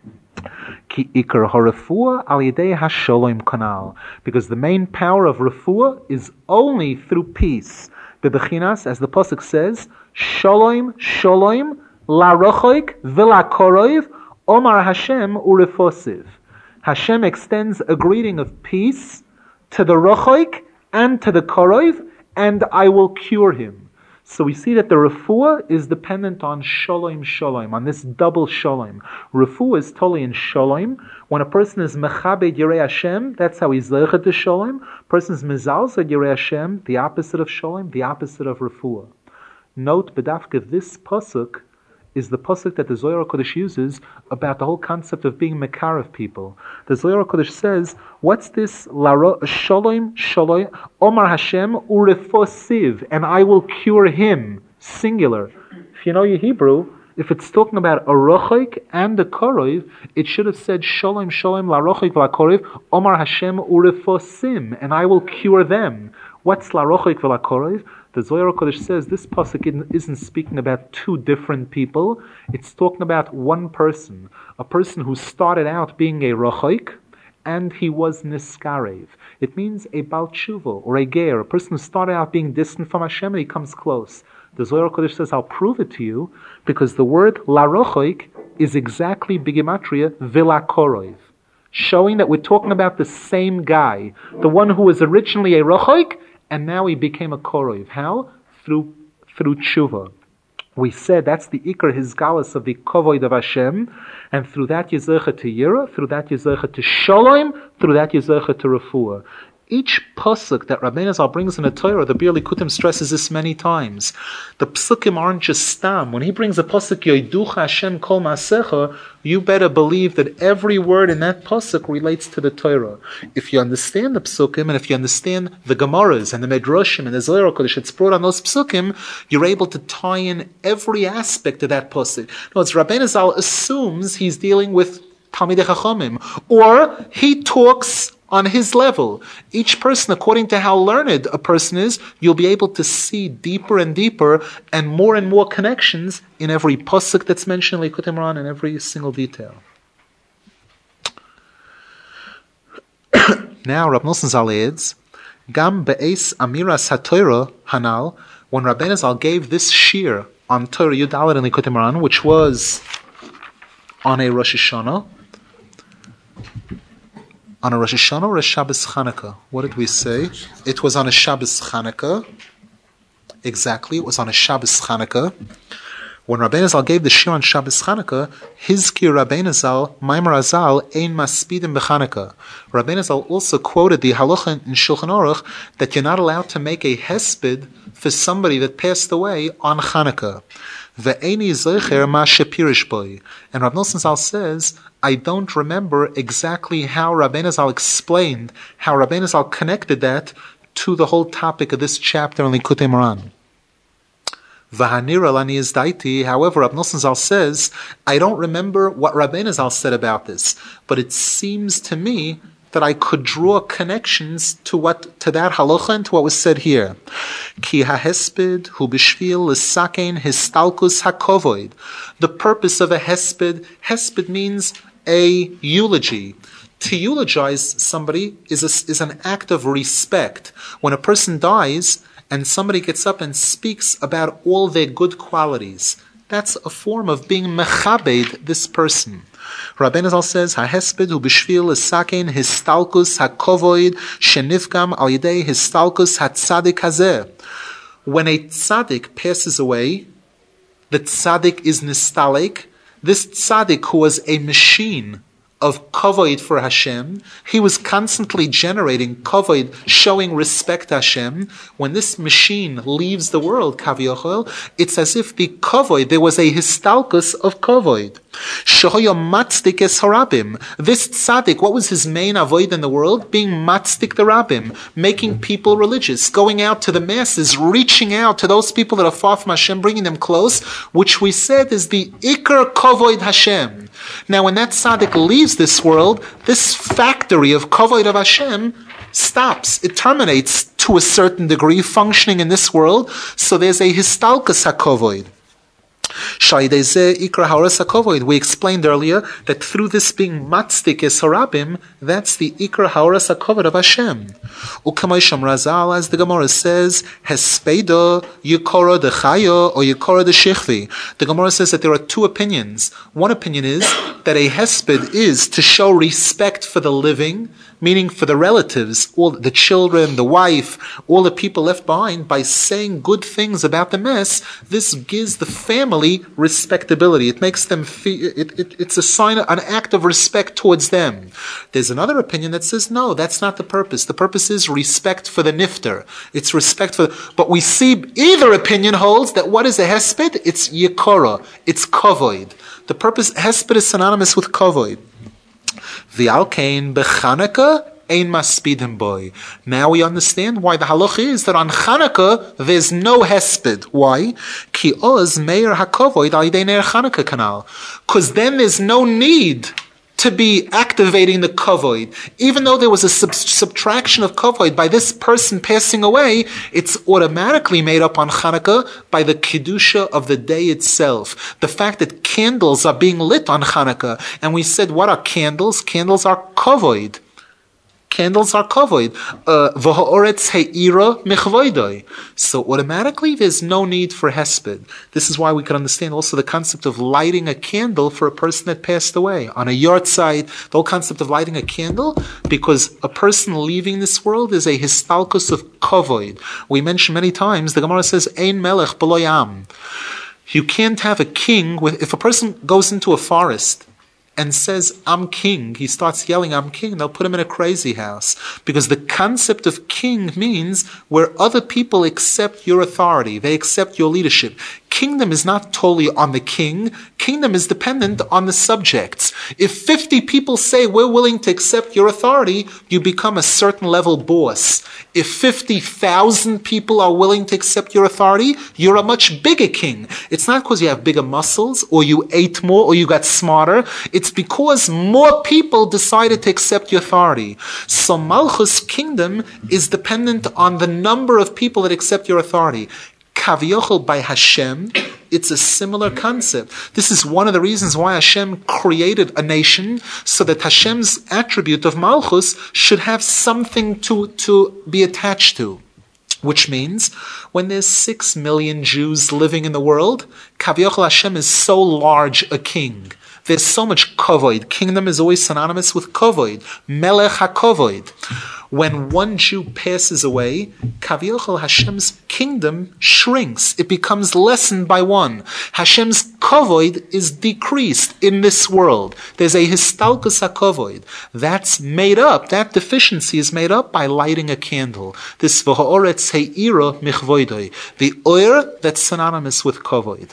Ki ikar harefuah al yedei hasholem kanal, because the main power of refuah is only through peace. Bebechinas, as the pasuk says, sholem sholem la rochoik v'la korov omar Hashem urefosiv. Hashem extends a greeting of peace to the rochoik and to the korov, and I will cure him. So we see that the refuah is dependent on sholem sholem, on this double sholem. Refuah is totally in sholem. When a person is mechabed Yirei Hashem, that's how he's zeichet to sholem. A person is mezalzeh Yirei Hashem, the opposite of sholem, the opposite of refuah. Note, bedafka, this pasuk is the pasuk that the Zohar HaKodesh uses about the whole concept of being mekar of people. The Zohar HaKodesh says, what's this? Sholem, sholem, Omar Hashem urefosiv, and I will cure him, singular. If you know your Hebrew, if it's talking about a rochik and a korov, it should have said sholem, sholem, la rochik, la korov, Omar Hashem urefosim, and I will cure them. What's la rochik, la korov? The Zohar HaKodesh says this pasuk isn't speaking about two different people. It's talking about one person, a person who started out being a rochaik, and he was niskarev. It means a bal tshuva or a ger, a person who started out being distant from Hashem and he comes close. The Zohar HaKodesh says, I'll prove it to you, because the word la rochaik is exactly bigematria v'la korov, showing that we're talking about the same guy, the one who was originally a rochaik, and now he became a korov. How? Through through tshuva. We said that's the ikar hizgalus of the kovoid of Hashem, and through that yezercha to yira, through that yezercha to sholem, through that yezercha to refuah. Each pasuk that Rabbeinu Zal brings in the Torah, the Bir Likutim stresses this many times. The psukim aren't just stam. When he brings a pasuk, Yoiducha Hashem Kol Maasecha, you better believe that every word in that pasuk relates to the Torah. If you understand the psukim, and if you understand the Gemaras and the Medrashim and the Zohar Kodesh that's brought on those psukim, you're able to tie in every aspect of that pasuk. No, it's Rabbeinu Zal assumes he's dealing with Talmidei Chachamim, or he talks on his level. Each person, according to how learned a person is, you'll be able to see deeper and deeper and more and more connections in every pasuk that's mentioned in Likutei Moharan and every single detail. Now, Rav Nosson Zal adds, Gam be'es amiras haTorah hanal, when Rabbeinu Zal gave this shir on Torah Yud Aleph and Likutei Moharan, which was on a Rosh Hashanah, on a Rosh Hashanah or a Shabbos Chanukah? What did we say? It was on a Shabbos Chanukah. Exactly, it was on a Shabbos Chanukah. When Rabbeinu Zal gave the shir on Shabbos Chanukah, Hizkir Rabbeinu Zal, Maimar Azal, Ein Maspidim B'Chanukah. Rabbeinu Zal also quoted the halacha in Shulchan Aruch that you're not allowed to make a hesped for somebody that passed away on Chanukah. Ve'eni zocher ma shepirish boy. And Rav Nosson Zal says, I don't remember exactly how Rabbeinu Zal explained, how Rabbeinu Zal connected that to the whole topic of this chapter in Likutei Moharan. V'hanira lani izdaiti. However, Rav Nosson Zal says, I don't remember what Rabbeinu Zal said about this, but it seems to me that I could draw connections to what to that halacha and to what was said here. Ki hahesped hu b'shvil l'sakein histalkus hakovoid. The purpose of a hesped, hesped means a eulogy. To eulogize somebody is a, is an act of respect. When a person dies and somebody gets up and speaks about all their good qualities, that's a form of being mechabed this person. Rabbeinu Zal says, "Hahesped hu b'shvil l'sakein histalkus hakovoid shenifgam al yidei histalkus hatzadik hazeh." When a tzaddik passes away, the tzaddik is nistalik. This tzaddik, who was a machine of kavod for Hashem, he was constantly generating kavod, showing respect to Hashem. When this machine leaves the world, kaviyachol, it's as if the kavod, there was a histalkus of kavod. Shohoyo matzdik es harabim. This tzaddik, what was his main avoid in the world? Being matzdik the rabbim, making people religious, going out to the masses, reaching out to those people that are far from Hashem, bringing them close, which we said is the ikar kavod Hashem. Now, when that tzaddik leaves this world, this factory of kavod of Hashem stops. It terminates to a certain degree, functioning in this world. So there's a histalkus hakavod. We explained earlier that through this being matzdik es harabim, that's the ikar haoras hakavod of Hashem. Ukamaysham Razal, as the Gemara says, hespeda yukora de chayo or yukora de shichvi. The Gemara says that there are two opinions. One opinion is that a hesped is to show respect for the living, meaning for the relatives, all the children, the wife, all the people left behind, by saying good things about the mess. This gives the family respectability. It makes them feel, it, it, it's a sign, an act of respect towards them. There's another opinion that says, no, that's not the purpose. The purpose is respect for the nifter. It's respect for, the, but we see either opinion holds that what is a hesped? It's yikora. It's kavod. The purpose, hesped is synonymous with kavod. V'alkein b'Chanukah ein maspidim boy. Now we understand why the halacha is that on Chanukah there's no hesped. Why? Ki oz meir hakavoid al yidei ner Chanukah kanal. Because then there's no need to be activating the kavod. Even though there was a sub- subtraction of kavod by this person passing away, it's automatically made up on Chanukah by the kedusha of the day itself. The fact that candles are being lit on Chanukah, and we said, what are candles? Candles are kavod. Candles are kavod. V'ha'oretz he'ira michvoidoi. So automatically there's no need for hesped. This is why we can understand also the concept of lighting a candle for a person that passed away. On a yahrzeit, the whole concept of lighting a candle, because a person leaving this world is a histalkus of kavod. We mentioned many times, the Gemara says, Ein melech b'lo yam. You can't have a king with, if a person goes into a forest and says, I'm king, he starts yelling, I'm king, they'll put him in a crazy house. Because the concept of king means where other people accept your authority, they accept your leadership. Kingdom is not totally on the king. Kingdom is dependent on the subjects. If fifty people say we're willing to accept your authority, you become a certain level boss. If fifty thousand people are willing to accept your authority, you're a much bigger king. It's not because you have bigger muscles, or you ate more, or you got smarter. It's because more people decided to accept your authority. So Malchus kingdom is dependent on the number of people that accept your authority. Kaviochel by Hashem, it's a similar concept. This is one of the reasons why Hashem created a nation, so that Hashem's attribute of Malchus should have something to, to be attached to. Which means, when there's six million Jews living in the world, Kaviochel Hashem is so large a king. There's so much kovod. Kingdom is always synonymous with kovod. Melech HaKovod. When one Jew passes away, Kaviochel Hashem's kingdom shrinks. It becomes lessened by one. Hashem's kovod is decreased in this world. There's a histalkus HaKovod. That's made up, that deficiency is made up by lighting a candle. This v'ha'oretz he'ira michvoidoi. The oir that's synonymous with kovod.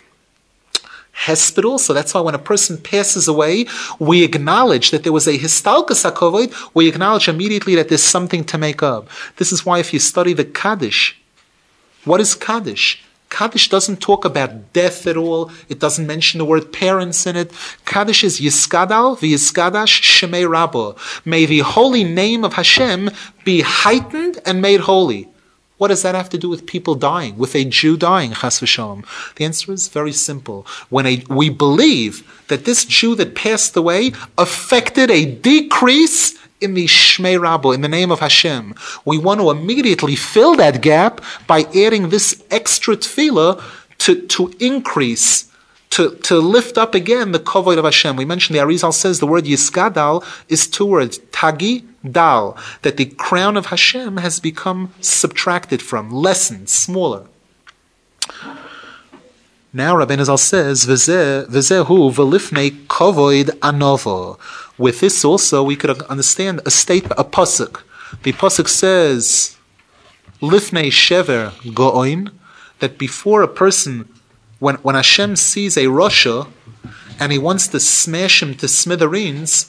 Hospital, so that's why when a person passes away, we acknowledge that there was a histalkus hakovod, we acknowledge immediately that there's something to make up. This is why if you study the Kaddish, what is Kaddish? Kaddish doesn't talk about death at all. It doesn't mention the word parents in it. Kaddish is Yiskadal v'Yiskadash Shemei Rabbo. May the holy name of Hashem be heightened and made holy. What does that have to do with people dying, with a Jew dying, chas v'shalom? The answer is very simple. When a, we believe that this Jew that passed away affected a decrease in the Shmei Rabbo, in the name of Hashem, we want to immediately fill that gap by adding this extra tefillah to, to increase, to, to lift up again the kovod of Hashem. We mentioned the Arizal says the word Yiskadal is two words, Tagi, Dal, that the crown of Hashem has become subtracted from, lessened, smaller. Now Rabbeinu Zal says, V'zehu v'lifnei kovoid anovo. With this also we could understand a statement, a pasuk. The pasuk says, Lifnei shever go'oin, that before a person, when, when Hashem sees a Rasha, and he wants to smash him to smithereens,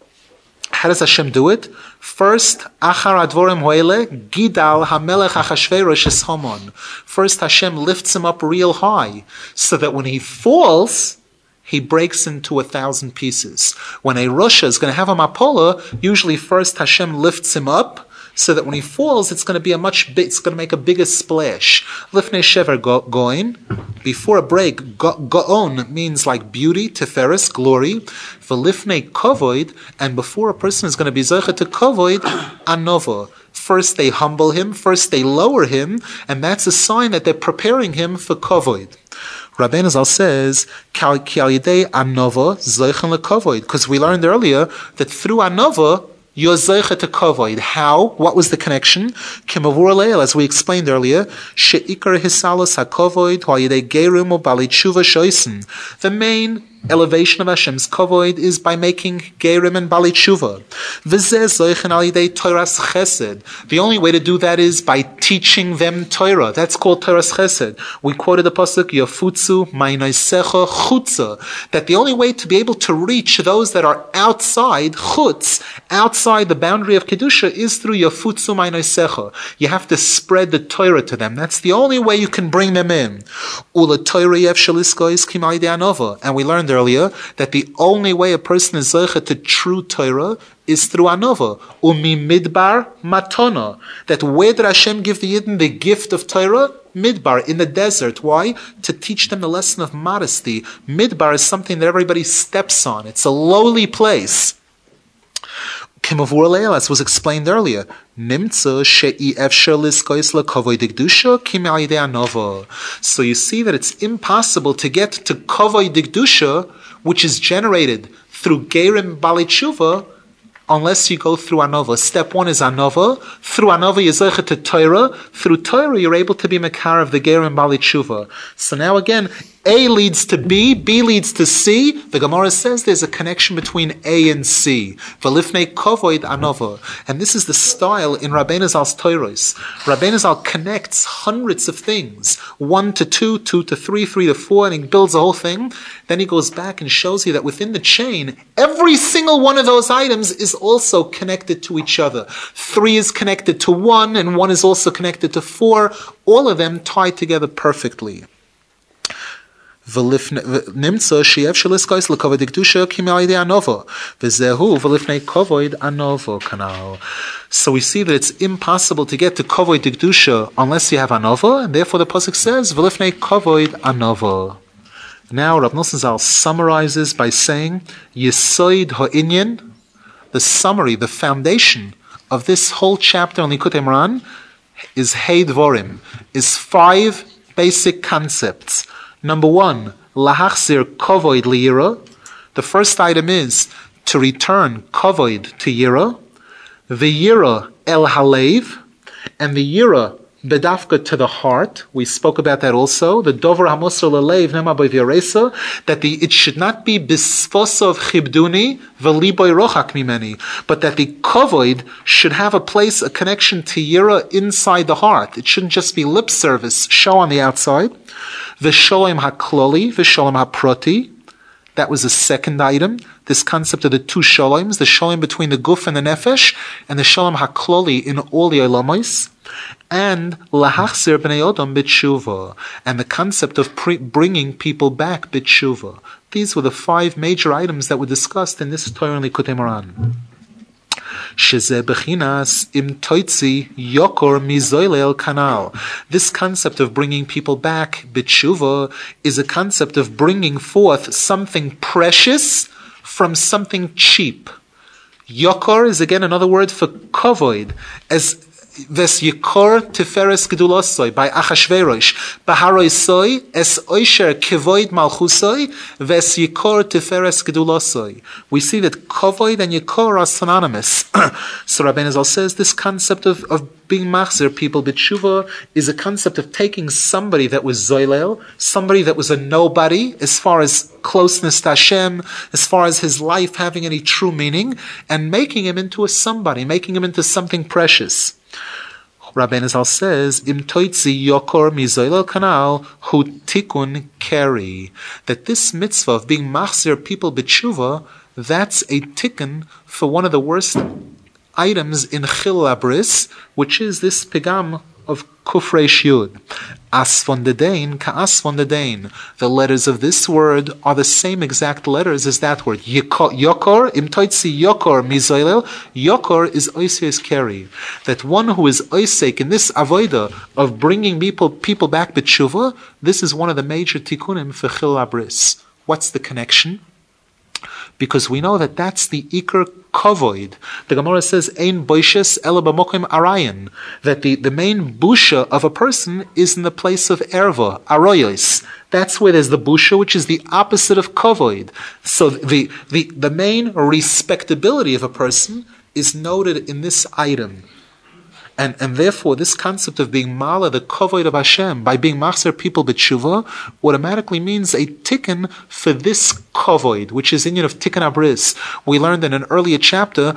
how does Hashem do it? First, Achar Advorim Hoele, Gidal Hamelech Achashverosh es Hamon. First, Hashem lifts him up real high, so that when he falls, he breaks into a thousand pieces. When a Rasha is going to have a Mapola, usually first Hashem lifts him up, so that when he falls, it's going to be a much big, it's going to make a bigger splash. Lifnei shever goin, before a break, go'on means like beauty, teferes, glory. V'lifnei kovoid, and before a person is going to be zoche to kovoid, anova. First they humble him, first they lower him, and that's a sign that they're preparing him for kovoid. Rabbeinu Zal says, ki al yidei anova zochen lekovoid, because we learned earlier that through anova, you're zeicha to kovoid. How? What was the connection? Kimavur leil, as we explained earlier, she'ikar hisalos hakovoid ha'yidei gerim u'bali tshuva shoisen. The main elevation of Hashem's kovoid is by making gerim and bali tshuva. V'zeh zeichen al yidei toras chesed. The only way to do that is by teaching them Torah. That's called toras chesed. We quoted the pasuk Yafutzu ma'inaisecha chutza, that the only way to be able to reach those that are outside chutz, outside the boundary of kedusha, is through Yafutzu ma'inaisecha. You have to spread the Torah to them. That's the only way you can bring them in. Ula Torah yev shaliskois kim al yidei anova. And we learned earlier that the only way a person is zeicha to true Torah is through anova. Umi midbar matona. That where did Hashem give the Yidden the gift of Torah? Midbar, in the desert. Why? To teach them the lesson of modesty. Midbar is something that everybody steps on. It's a lowly place. Kimavur leil, as was explained earlier, nimtza she'i efshar liskois lekovoid digdusha kim al yidei anova. So you see that it's impossible to get to kovoid digdusha, which is generated through gerim bali tshuva, unless you go through Anova. Step one is Anova. Through Anova, you're zeicha to Torah. Through Torah, you're able to be Mekar of the Ger and Bali Tshuva. So now again, A leads to B, B leads to C. The Gemara says there's a connection between A and C. V'lifnei kovoid Anova. And this is the style in Rabbeinu Zal's Toros. Rabbeinu Zal connects hundreds of things. One to two, two to three, three to four, and he builds a whole thing. Then he goes back and shows you that within the chain, every single one of those items is also connected to each other. Three is connected to one, and one is also connected to four. All of them tied together perfectly. So we see that it's impossible to get to Kavod Dikdusha unless you have Anova, and therefore the Pasuk says, V'lifnei Kavod Anova. Now Rav Nosson Zal summarizes by saying, Yesoid Ha'inyan, the summary, the foundation of this whole chapter on Likutei Moharan is Hei Dvorim, is five basic concepts. Number one, lahachzir kovoid liyira. The first item is to return kovoid to yira. The yira el halev, and the yira bedafka to the heart. We spoke about that also. The dover hamosar lelev nema b'vyaresa, that the it should not be bisfosov chibduni v'liboy rochak mimeni, but that the kovoid should have a place, a connection to yira inside the heart. It shouldn't just be lip service, show on the outside. V'sholem hakloli, v'sholem haproti. That was the second item. This concept of the two sholoms, the sholem between the guf and the nefesh, and the sholem hakloli in all the olamos. And lahachzir b'nei odom b'tshuva, and the concept of pre- bringing people back b'tshuva. These were the five major items that were discussed in this Torah and Likutei Moharan. Sheze bechinas im toitzi yokor mizoilel kanal. This concept of bringing people back, b'tshuva, is a concept of bringing forth something precious from something cheap. Yokor is again another word for kovoid, as Ves Yikor Tiferes Gedulosoi by Achashverosh. Baharoisoi es Oisher Kevoid Malchusoi Ves Yikor Tiferes Gedulosoi. We see that Kovoid and Yikor are synonymous. So Rabbeinu Zal says this concept of, of being machzir people b'tshuva is a concept of taking somebody that was zoilel, somebody that was a nobody as far as closeness to Hashem, as far as his life having any true meaning, and making him into a somebody, making him into something precious. Rabbeinu Zal says, Im toitzi yokor mizoilel kanal hu tikun keri. That this mitzvah of being machzir people b'tshuva, that's a tikkun for one of the worst items in Chil Abris, which is this pigam of Kufreish Yud. Asfon dedain ka asfon dedain. The letters of this word are the same exact letters as that word. Yokor, im toitzi yokor mizoilel. Yokor is oisios keri. That one who is oisek in this avoida of bringing people people back b'tshuva, this is one of the major tikkunim for Chil Abris. What's the connection? Because we know that that's the Iker Kovoid. The Gemara says, Ein boishes ela b'mokim arayin, that the, the main busha of a person is in the place of erva, aroyos. That's where there's the busha, which is the opposite of Kovoid. So the, the, the main respectability of a person is noted in this item. And, and therefore, this concept of being mala, the kovoid of Hashem, by being machzer people b'tshuva, automatically means a tikkun for this kovoid, which is Inyan of tikkun abris. We learned in an earlier chapter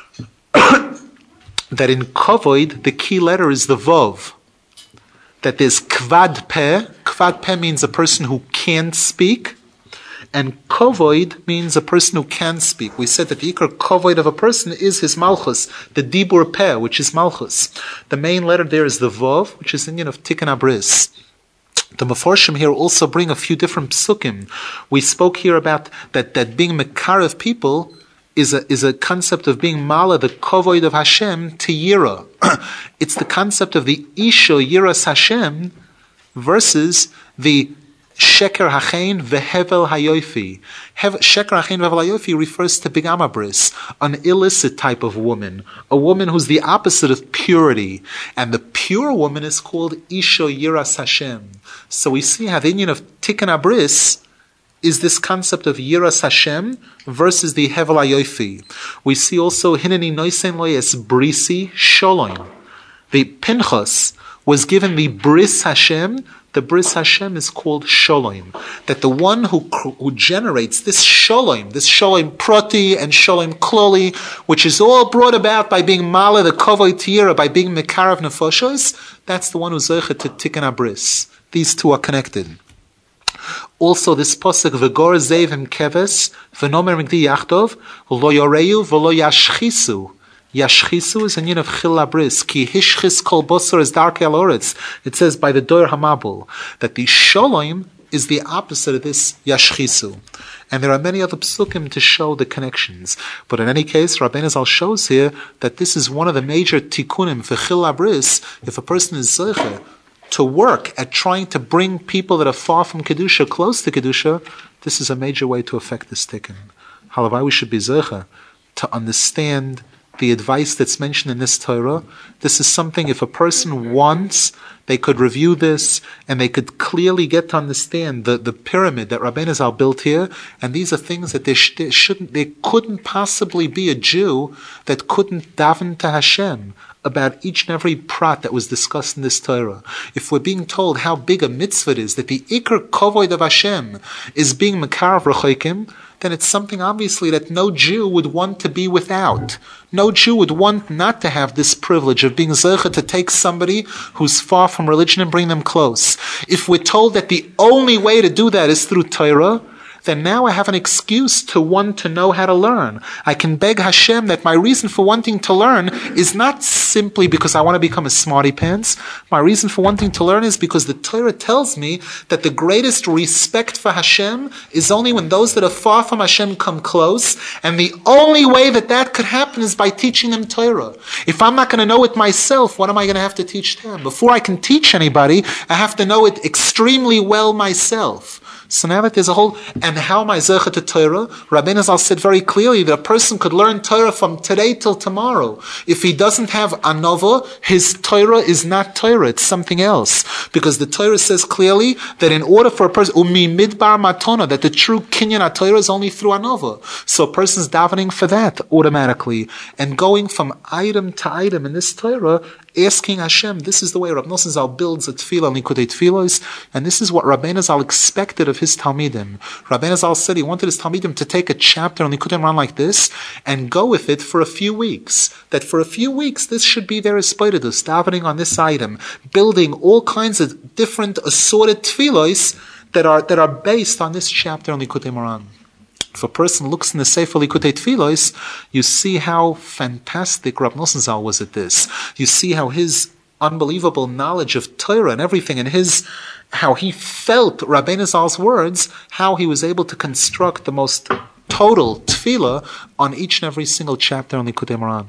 that in kovoid, the key letter is the vov. That there's kvad peh. Kvad peh means a person who can't speak. And kovoid means a person who can speak. We said that the ikar kovoid of a person is his malchus, the dibur peh, which is malchus. The main letter there is the vov, which is Inyan of tikkun abris. The Meforshim here also bring a few different psukim. We spoke here about that, that being mekar of people is a, is a concept of being mala, the kovoid of Hashem, to yira. It's the concept of the isho yiras Hashem versus the Sheker Hachein Vehevel Hayofi. Sheker Hachein Vehevel Hayofi refers to Bigama Bris, an illicit type of woman, a woman who's the opposite of purity. And the pure woman is called Isho Yiras Hashem. So we see how the Inyan of Tikkun Abris is this concept of Yiras Hashem versus the Hevel HaYofi. We see also Hineni Noisen Loyes Brisi Sholom. The Pinchas was given the Bris Hashem. The Bris Hashem is called Sholom. That the one who who generates this Sholom, this Sholom Prati and Sholom Kloli, which is all brought about by being Mala, the Kovoi Tira, by being Mekarav Nefoshos, that's the one who's Zeicha to Tikkun HaBris. These two are connected. Also, this posuk v'gor zevim keves v'nomer migdi yachtov lo yoreu v'lo yashchisu. Yashchisu is a yin of chil labris. Ki hishchis kol bosor is dark el oretz. It says by the Dor Hamabul that the sholom is the opposite of this yashchisu. And there are many other psukim to show the connections. But in any case, Rabbeinu Zal shows here that this is one of the major tikkunim for chil labris. If a person is zeicha to work at trying to bring people that are far from Kedusha close to Kedusha, this is a major way to affect this tikkun. Halavai, we should be zeicha to understand the advice that's mentioned in this Torah. This is something, if a person wants, they could review this and they could clearly get to understand the, the pyramid that Rabbeinu Zal built here. And these are things that there, sh- there shouldn't, there couldn't possibly be a Jew that couldn't daven to Hashem about each and every prat that was discussed in this Torah. If we're being told how big a mitzvah it is, that the Iker Kovoid of Hashem is being Mekarav Rechoikim, then it's something obviously that no Jew would want to be without. No Jew would want not to have this privilege of being zeicha to take somebody who's far from religion and bring them close. If we're told that the only way to do that is through Torah, then now I have an excuse to want to know how to learn. I can beg Hashem that my reason for wanting to learn is not simply because I want to become a smarty pants. My reason for wanting to learn is because the Torah tells me that the greatest respect for Hashem is only when those that are far from Hashem come close, and the only way that that could happen is by teaching them Torah. If I'm not going to know it myself, what am I going to have to teach them? Before I can teach anybody, I have to know it extremely well myself. So now that there's a whole, and how am I zeicha to Torah? Rabbeinu Zal said very clearly that a person could learn Torah from today till tomorrow. If he doesn't have anova, his Torah is not Torah, it's something else. Because the Torah says clearly that in order for a person, umi midbar matona, that the true kinyan Torah is only through anova. So a person's davening for that automatically. And going from item to item in this Torah, asking Hashem, this is the way Rav Nosson Zal builds a tefillah, Likutei Tfilos, and this is what Rabbeinu Zal expected of his Talmidim. Rabbeinu Zal said he wanted his Talmidim to take a chapter on Likutei Moharan like this and go with it for a few weeks. That for a few weeks this should be their espoidus, davening on this item, building all kinds of different assorted tefillos that are that are based on this chapter on Likutei Moharan. If a person looks in the Sefer Likutei Tfilos, you see how fantastic Rav Nosson Zal was at this. You see how his unbelievable knowledge of Torah and everything, and his how he felt Rabbeinu Zal's words, how he was able to construct the most total tefillah on each and every single chapter on Likutei Moharan.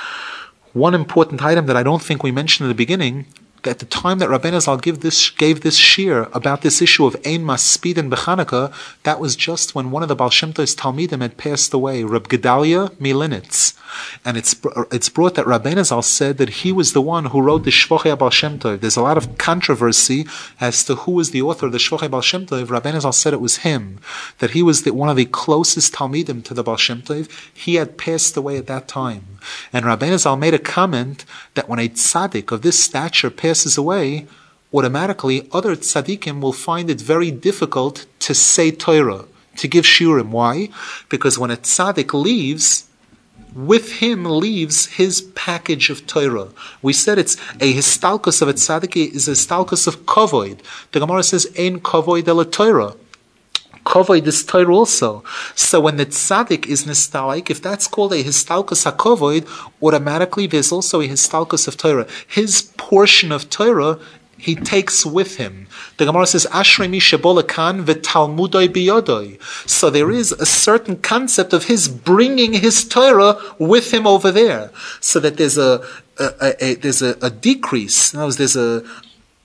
One important item that I don't think we mentioned in the beginning, at the time that Rabbeinu Zal gave this, gave this shir about this issue of Ein Maspidin B'Chanukah, that was just when one of the Baal Shem Tov's Talmidim had passed away, Reb Gedalia Milinitz. And it's it's brought that Rabbeinu Zal said that he was the one who wrote the Shvochei Baal Shem Tov. There's a lot of controversy as to who was the author of the Shvochei Baal Shem Tov. Rabbeinu Zal said it was him, that he was the, one of the closest Talmidim to the Baal Shem Tov. He had passed away at that time. And Rabbeinu Zal made a comment that when a tzaddik of this stature passes away, automatically other tzaddikim will find it very difficult to say Torah, to give shiurim. Why? Because when a tzaddik leaves, with him leaves his package of Torah. We said it's a histalkus of a tzaddik is a histalkus of kovoid. The Gemara says, Ein kovoid el Torah. Kovoid is Torah also. So when the tzaddik is nistalik, if that's called a histalkus hakovoid, automatically there's also a histalkus of Torah. His portion of Torah he takes with him. The Gemara says, Ashrei mi shebolakan v'talmudoi biyodoi. So there is a certain concept of his bringing his Torah with him over there. So that there's a, a, a, a there's a, a decrease. In other words, there's a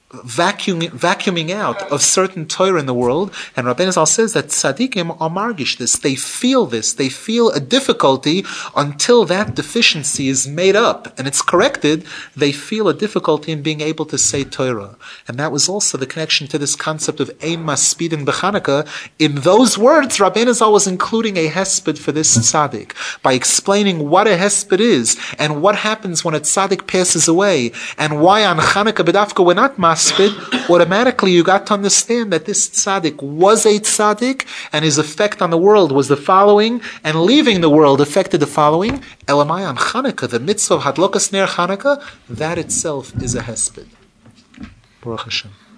vacuuming, vacuuming out of certain Torah in the world. And Rabbeinu Zal says that tzaddikim are margish this. They feel this. They feel a difficulty until that deficiency is made up and it's corrected. They feel a difficulty in being able to say Torah. And that was also the connection to this concept of Ein Maspidin B'Chanukah. In those words, Rabbeinu Zal was including a hesped for this tzaddik by explaining what a hesped is and what happens when a tzaddik passes away and why on Chanukah B'Dafka we're not mas. Automatically you got to understand that this tzaddik was a tzaddik and his effect on the world was the following, and leaving the world affected the following. Elamai on Chanukah, the mitzvah of Hadlokas Ner Chanukah, that itself is a hesped. Baruch Hashem.